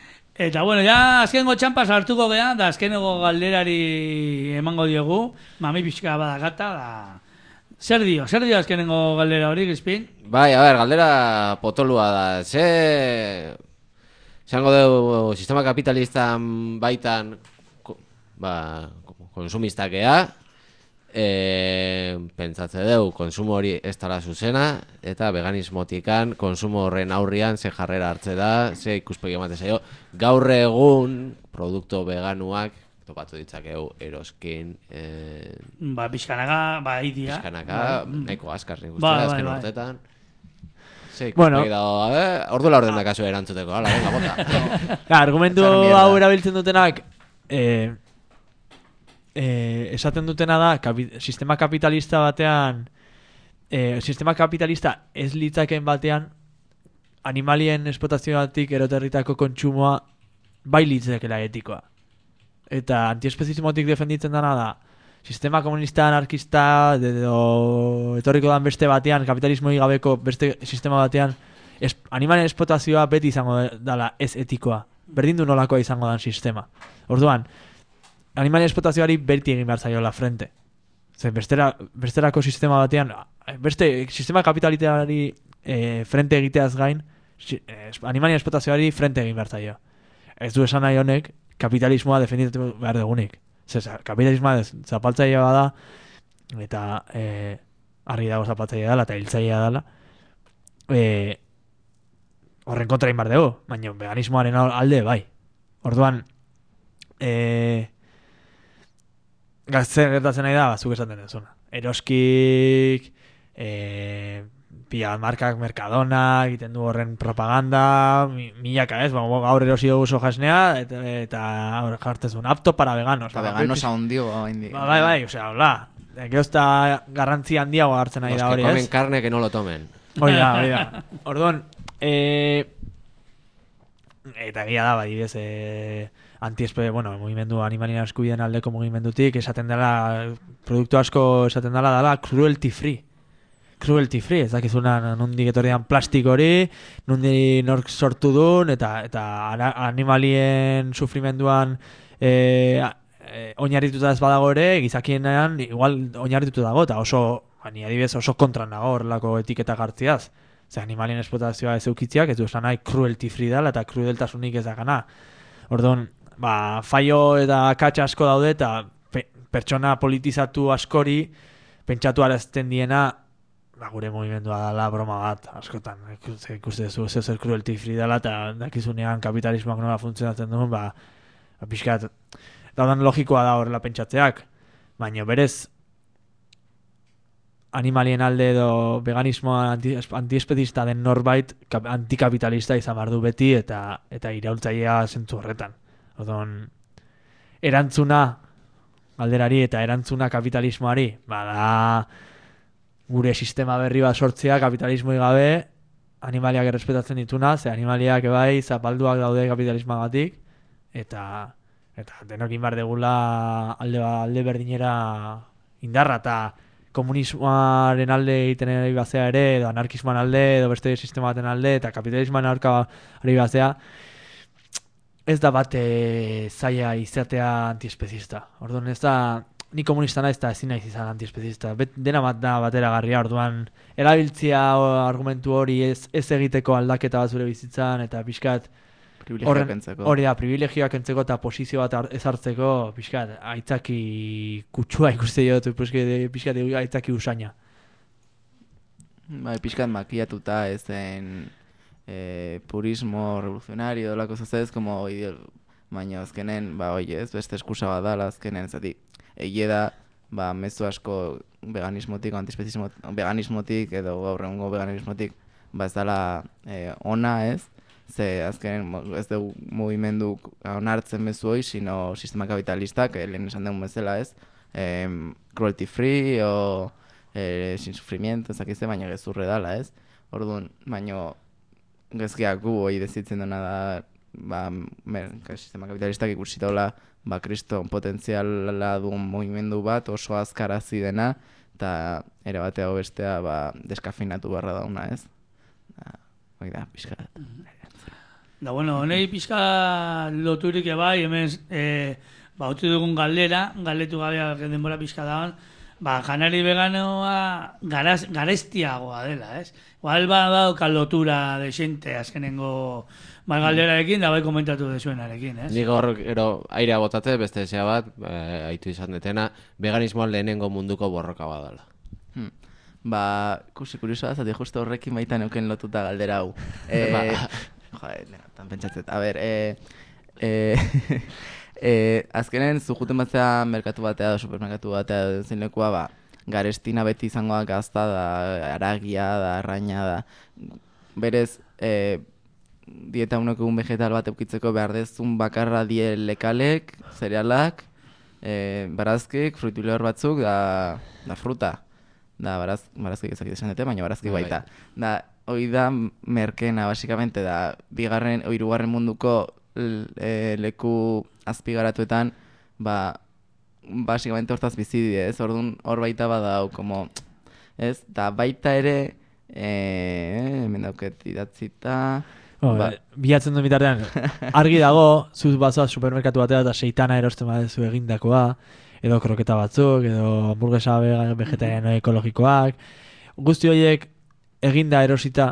Eta bueno, ja azkengo txampa sartuko geha, da azkengo galderari emango diogu, mami pixka badakata, da... Zer dio azkenengo galdera hori, Crispin? Bai, a ber, galdera potolua da, Zango dugu sistema kapitalistan baitan konsumistakea, pentsatze dugu konsumo hori ez dala zuzena, eta veganismotikan konsumo horren aurrian ze jarrera hartze da, ze ikuspegi emate zaio. Gaur egun produktu veganuak topatu ditzakegu eroskin... Pixkanaka, idia. Pixkanaka, nahiko askar nik uste azken urtetan. Bueno, ordu la orden da kasu erantzuteko, ala, venga, bota. Argumentu hau erabiltzen dutenak, esaten dutena da, sistema kapitalista batean, sistema kapitalista ez litzaken batean, animalien esplotazioatik eroterritako kontsumoa bai litzakela etikoa. Eta antiespezismotik defenditzen dena da, sistema komunista anarkista edo etorriko dan beste batean, kapitalismoi gabeko beste sistema batean, animalien esplotazioa beti izango dela ez etikoa. Berdin du nolakoa izango dan sistema. Orduan, animalien esplotazioari beti egin behar zaiola frente. Zer, besterako sistema batean, beste sistema kapitalitateari frente egiteaz gain, animalien esplotazioari frente egin behar zaio. Ez du esan nahi honek, kapitalismoa defenditu behar dugunik. Kapitalismoa zapaltzailea bada, eta argi dago zapaltzailea dela, eta hiltzailea dela, horren kontra egin behar dugu, baina veganismoaren alde bai. Orduan, gazten gertatzen nahi da, zuk esaten dezuna. Eroskik, pila markak Mercadona, egiten du horren propaganda, milaka ez, gaur erosi dugu jasnea, eta jartezun, apto para veganos. Eta veganos ahondio. Bai, osea, hola. Geozta garrantzi handiago hartzen nahi da hori, ez? Los que comen carne que no lo tomen. Oida. Orduan, eta egia da, badidez, mugimendu animalien eskubideen aldeko mugimendutik, esaten dela, produktu asko esaten dela cruelty free, ez dakizuna nondik etorrian plastik hori, nondik nork sortu duen, eta animalien sufrimenduan oinarrituta ez badago ere, gizakienean igual oinarrituta dago, eta oso, ni adibidez oso kontra nago horrelako etiketa gartziaz. Ze animalien esplotazioa ez eukitziak, ez du esan nahi cruelty free dela eta krudeltasunik ez dakana. Orduan, fallo eta akats asko daude eta pertsona politizatu askori pentsatu arazten diena gure mugimendua dela broma bat, askotan. Ikuste duzu, zer cruelty free dela eta dakizunean kapitalismoak nola funtzionatzen duen, pixkat, daudan logikoa da horrela pentsatzeak, baina berez animalien alde edo veganismoa antiespezista den norbait antikapitalista izan behar du beti eta iraultzailea zentzu horretan. Orduan, erantzuna galderari eta erantzuna kapitalismoari, da gure sistema berri bat sortzea kapitalismoi gabe animaliak errespetatzen dituna, ze animaliak ebai zapalduak daude kapitalismoagatik eta denokin bar degula alde berdinera indarra eta komunismoaren alde egiten ari bazea ere, edo anarkismoan alde, edo beste sistema baten alde, eta kapitalismoan aurka ari bazea, ez da bate zaila izatea antiespezista. Orduan ez da, ni komunista naiz eta ezin naiz izan antiespezista. Dena bat da bateragarria, orduan erabiltzia argumentu hori ez egiteko aldaketa bat zure bizitzan, eta pixkat hori da, privilegioak entzeko eta posizio bat ezartzeko pixkat aitzaki kutsua ikuste dut, pixkat aitzaki usaina. Pixkat makiatuta ezen purismo revolucionario dolako zazez, como baina azkenen, beste eskusa bat dala azkenen, zati, egie da, mezu asko veganismotik, veganismotik edo gaur egungo veganismotik, ez dala ona ez, ze azkenen ez dugu mugimendu onartzen mezu hoi, sino sistema kapitalistak, lehen esan dugu bezala ez, cruelty free o sin sufrimiento, ezakizte, baina gezurre dala ez. Orduan, baina gezkiak gu hoi dezitzen duna da, sistema kapitalistak ikusitola, kriston potentziala duen mugimendu bat, oso azkarazi dena, eta ere bateago bestea deskafinatu barra dauna ez. Hoi da, pixka. Da, bueno, honei pixka loturik ebai, hemen utzi dugun galdetu gabea denbora pixka dagoen, janari veganoa garestiagoa dela, ez? Igual badauka lotura desente azkenengo galderarekin, da bai komentatu dezuenarekin, ez? Nik hor, airea botate, beste zea bat, haitu izan detena, veganismoan lehenengo munduko borroka badala. Kuriosoa, zati justo horrekin baita neuken lotuta galdera hau. Tan pentsatzet. A ber, azkenen zujuten batzea merkatu batea, supermerkatu batea zinlekoa, garestina beti izangoa gazta da, aragia da, arraina da. Berez, dieta uneko un vegetal bat eukitzeko behar dezun bakarra die lekalek, zerealak, barazkik, fruitulor batzuk, da fruta. Da, barazkik ezakit esan dute, baina barazkik baita. Da, hoi da merkena, basikamente, da, hirugarren munduko leku azpigaratuetan, basikamente hortaz bizidide, ez? Orduan hor baita badau, como, ez? Da, baita ere, hemen dauket idatzita... Bilatzen duen bitartean, argi dago, zuz bazoa supermerkatu batea eta seitana erosten badezu egindakoa, edo kroketa batzuk, edo hamburguesa vegetariano ekologikoak, guzti horiek eginda erosita,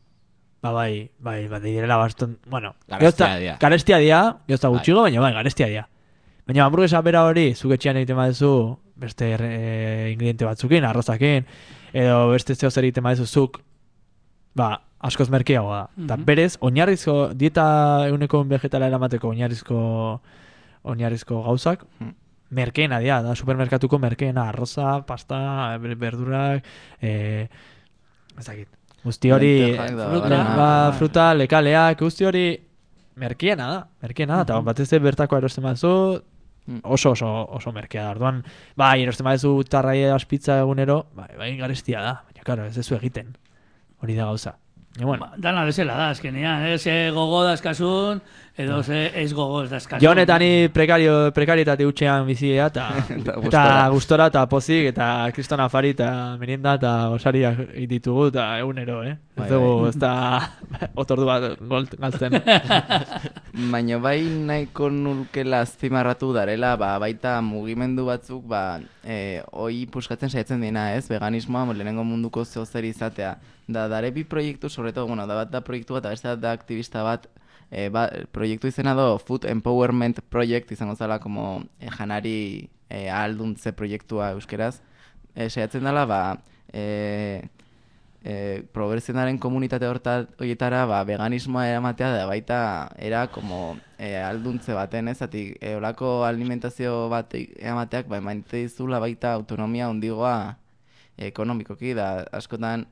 direla baston, bueno, garestia dia, gehozta gutxigo, baina garestia dia. Baina hamburguesa bera hori, zuk etxean egiten badezu, beste ingrediente batzukin, arrozakin, edo beste zeo zer egiten badezu zuk, askoz merkeagoa da. Eta berez, oinarrizko, dieta eguneko vegetala eramateko oinarrizko gauzak, merkeena dira, da supermerkatuko merkeena, arroza, pasta, berdurak, ezakit. Guzti hori, fruta, lekaleak, guzti hori merkeena da, eta batez bertako erosten baduzu, oso merkea da. Orduan, erosten baduzu tarraia aspitza egunero, garestia da, baina, claro, ez duzu egiten, hori da gauza. Bueno. Dana bezala da, azkenean, ze gogo dazkasun, edo ze ez gogo ez dazkasun. Jonetani prekarietate utxean bizia, eta gustora, eta pozik, eta kriston afari, eta merienda, eta osariak ditugu, eta egunero, Ez dugu, ez da otordu bat galtzen. Baina bai nahiko nulkela azpimarratu darela, baita mugimendu batzuk, hoi puskatzen saiatzen dena, veganismoa, lehenengo munduko zehozer izatea. Dare bi proiektu, sobre todo, da bat da proiektu bat, beste da aktivista bat, proiektu izena do Food Empowerment Project, izango zala, como janari ahalduntze proiektua euskeraz. Saiatzen dela, progresionaren komunitate horietara veganismoa eramatea da baita era como alduntze baten, olako alimentazio bat eramateak emaite dizula baita autonomia handigoa ekonomikoki da askotan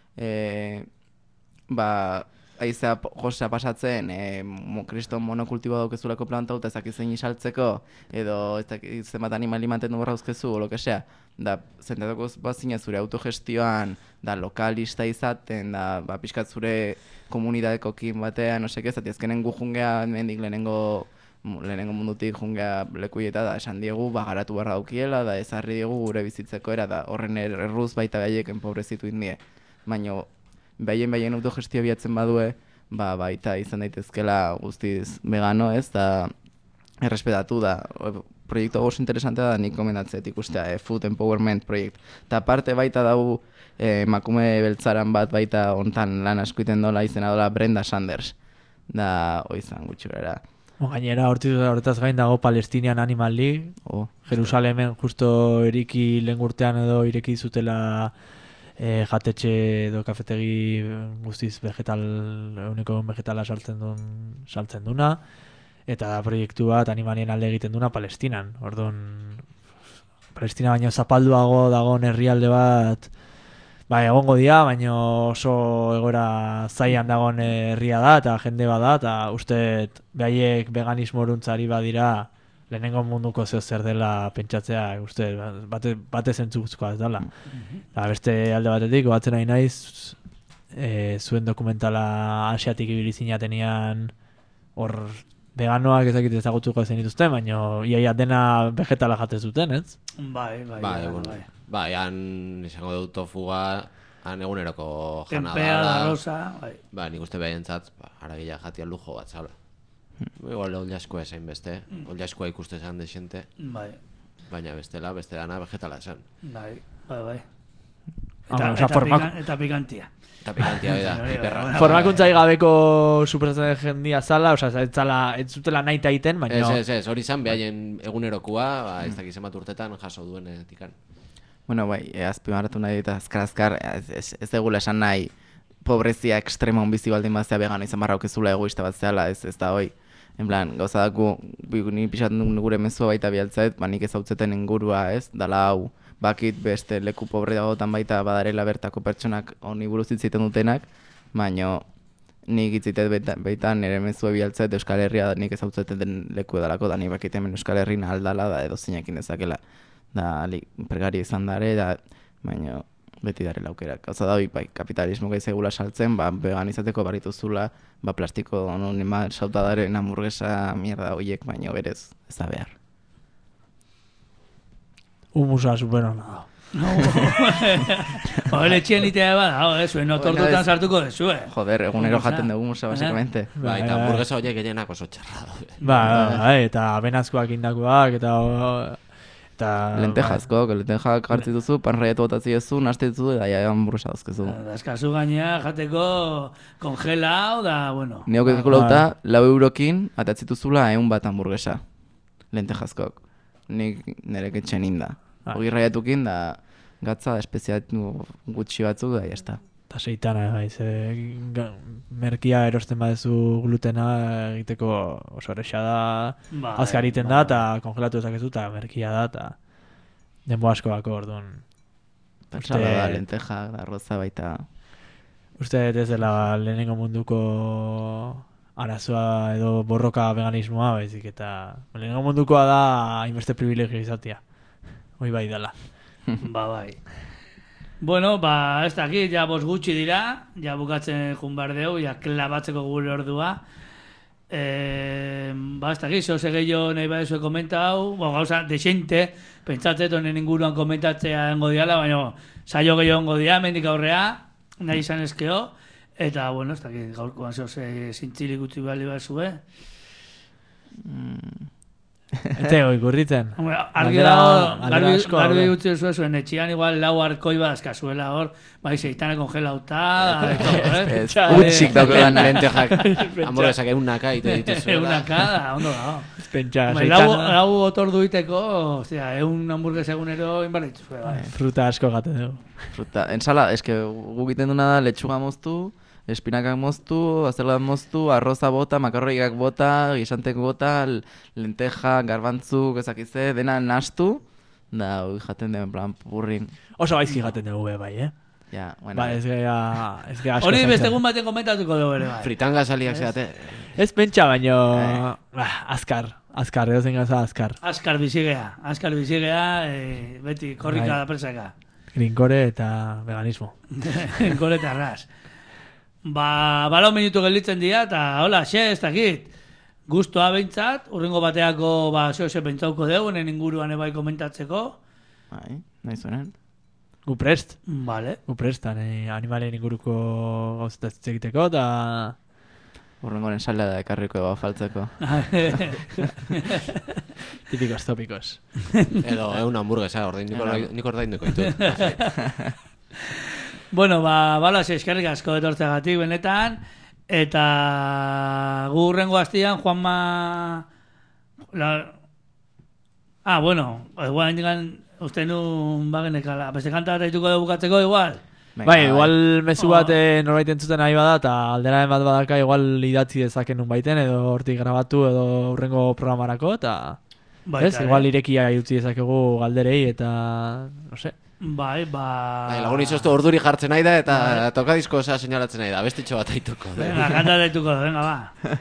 aizea josea pasatzen kriston monokultibo daukezulako planta eta ezak izein isaltzeko edo zenbat animali mantendu borra uzkezu o lo que sea da zentatuko bazina zure autogestioan da lokalista izaten da pixkat zure komunidadekokin batean no seke zati azkenen gu jungea mendik lehenengo mundutik jungea lekuieta da esan diegu garatu barra daukiela da ezarri diegu gure bizitzeko era da horren erruz baita behaiek enpobrezitu indie baino behaien autogestio biatzen badue baita izan daitezkela guztiz vegano da errespetatu da proiektu oso interesantea da nik komendatzet ikustea Food Empowerment Project eta parte baita dau emakume beltzaran bat baita hontan lan askoiten dola izena dola Brenda Sanders da oizan gutxurera gainera horretaz gain dago Palestinian Animal League Jerusalemen justo eriki lengurtean edo ireki zutela jatetxe edo kafetegi guztiz uniko vegetala saltzen duna eta proiektu bat animalien alde egiten duna Palestinan. Orduan Palestina baino zapalduago dagoen herrialde bat egongo dira, baina oso egoera zaian dagoen herria da eta jende bada eta uste behaiek veganismo oruntzari badira lehenengo munduko zer dela pentsatzea uste bate zentzuzkoa ez dela. Beste alde batetik, batzen nahi naiz zuen dokumentala asiatik ibili zinatenean hor veganoak ezakit ezagutuko zen dituzten, baina iaia dena vegetala jatez duten, ez? Bai, han izango dut tofuga han eguneroko jana da. Tempea da rosa, bai. Nik uste behientzat, aragila jatia lujo bat zala. Igual ollaskoa esain beste, ollaskoa ikuste esan desente. Bai. Baina beste dana vegetala esan. Bai. Eta pikantia. Eta pikantia, piperra. Formakuntzai gabeko supratzen jendia zala, ez zutela nahi egiten, baina... Ez, hori izan behaien egunerokoa, ez dakiz emat urtetan jaso duenetikan. Bueno, azpimarratu nahi eta azkar, ez degula esan nahi pobrezia ekstrema bizi baldin bazea vegano izan barra okezula egoista bat zehala, ez da hoi. En plan, gauza daku, ni pixatun gure mezua baita bialtzait, nik ez hautzeten ingurua, ez, dala hau, bakit beste leku pobre dagoetan baita badarela bertako pertsonak honi buruz itziten dutenak, baina nik itzitet baita nire mezua bialtzait Euskal Herria nik ez hautzeten den leku edalako, da nik bakit hemen Euskal Herri nahaldala da edo zeinekin dezakela, da pregari izan dare, baina beti darela aukerak. Gauza da, kapitalismo gaizegula saltzen, vegan izateko barituzula, plastiko sautadaren hamburguesa mierda horiek, baina berez, ez da behar. Humusa superona da. Etxien itea bada, zuen otortutan sartuko dezue. Joder, egunero jaten dugu humusa, basikamente. Eta hamburguesa horiek gehienak oso txarra. Eta abenazkoak indakoak, eta lentejazko, lentejak hartzi duzu, pan raiatu botatzi ezu, naste duzu, eta hamburguesa dauzkezu. Dazkazu gainea, jateko kongelau, da, bueno. Neok ezko lauta, 4 eurokin, atatzituzula 100 bat hamburguesa. Lentejazkok. Nik nerek etxen inda. Hogi raiatukin, da, gatza, espeziatu gutxi batzuk, da, jazta. Eta seitana, merkia erosten badezu glutena egiteko oso erresa da, azkar egiten da, eta kongelatu ezakezu, eta merkia da, eta denbo asko bako, orduan. Salada, lenteja, arroza baita. Uste ez dela lehenengo munduko arazoa edo borroka veganismoa, baizik, eta lehenengo mundukoa da hainbeste privilegio izatea. Hoi bai dela. Bai. Bueno, ez dakit, ja bost gutxi dira, ja bukatzen jun behar deu, ja klabatzeko gure ordua. Ez dakit, zoze gehiago nahi badezue komentau, gauza desente, pentsatzet honen inguruan komentatzea engo diala, baina saio gehiago engo dia, mendik aurrea, nahi izan ezkeo, eta, ez dakit, gaurkoan zoze zintzilik utzi bali bazue. Etego ikurritzen. Argi dago, garbi utzi zuen etxian, igual lau arkoi badazkazuela hor, zeitana kongelauta, Utxik daukean lentejak, hamburguesak eunaka ite dituzuela. Eunaka, ondo dago. Pentsa, lau otor duiteko, eun hamburguesa egunero inbalitu zuen. Fruta asko gate dugu. Fruta, ensala, eske guk egiten duna da letxuga moztu, espinakak moztu, azerla moztu, arroza bota, makarroikak bota, gisantek bota, lenteja, garbantzuk, ezakize, dena nastu, da, jaten den, plan, purrin. Oso gaizki jaten dugu bai, Ja, bueno. Ba, ez gea asko. Hori beste egun baten komentatuko dugu ere, bai. Fritanga saliak zeate. Ez pentsa, baino, azkar, edo zen gauza azkar. Azkar bizigea, beti korrika da presaka. Grinkore eta veganismo. Grinkore eta arras. Balo minutu gelditzen dira, eta hola, ez dakit. Guztua behintzat, urrengo bateako zehose pentsauko dugu, nen inguruan ebai komentatzeko. Bai, nahi zuen. Gu prest. Vale. Gu prest, animalen inguruko gauzetaz egiteko, eta... Urrengoren salda da ekarriko eba faltzeko. Tipikos topikos. Edo, eun hamburguesa, nik ordainduko ditut. Bueno, balas eskerrik asko etortzeagatik benetan, eta gu urrengo astian Juanma... igual indikan uste nun bagenekala, beste kanta bat dituko dugu bukatzeko igual? Bai, igual mezu bat norbait entzuten nahi bada, eta alderaren bat badaka igual idatzi dezaken nun baiten, edo hortik grabatu, edo urrengo programarako, eta... igual irekia utzi dezakegu galderei, eta... no sé. Bai, lagun izoztu orduri jartzen nahi da, eta tokadizko osa señalatzen nahi da, bestitxo bat aituko. Venga, kanta daituko, venga, ba.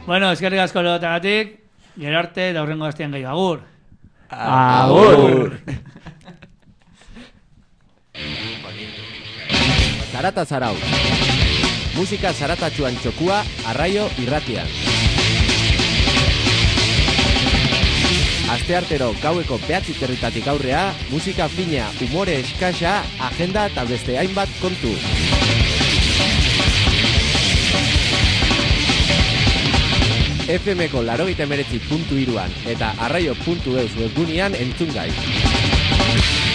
Bueno, eskerrik asko lehotagatik, gero arte, da hurrengo astean gehi, agur. Agur! Zarata zarau. Musika zaratatxuan txokua, arraio irratian. Asteartero gaueko 9:00 aurrea, musika fina, umore eskasa, agenda eta beste hainbat kontu. FM-ko 89.3.3an eta arraio.eus webgunean entzun gai.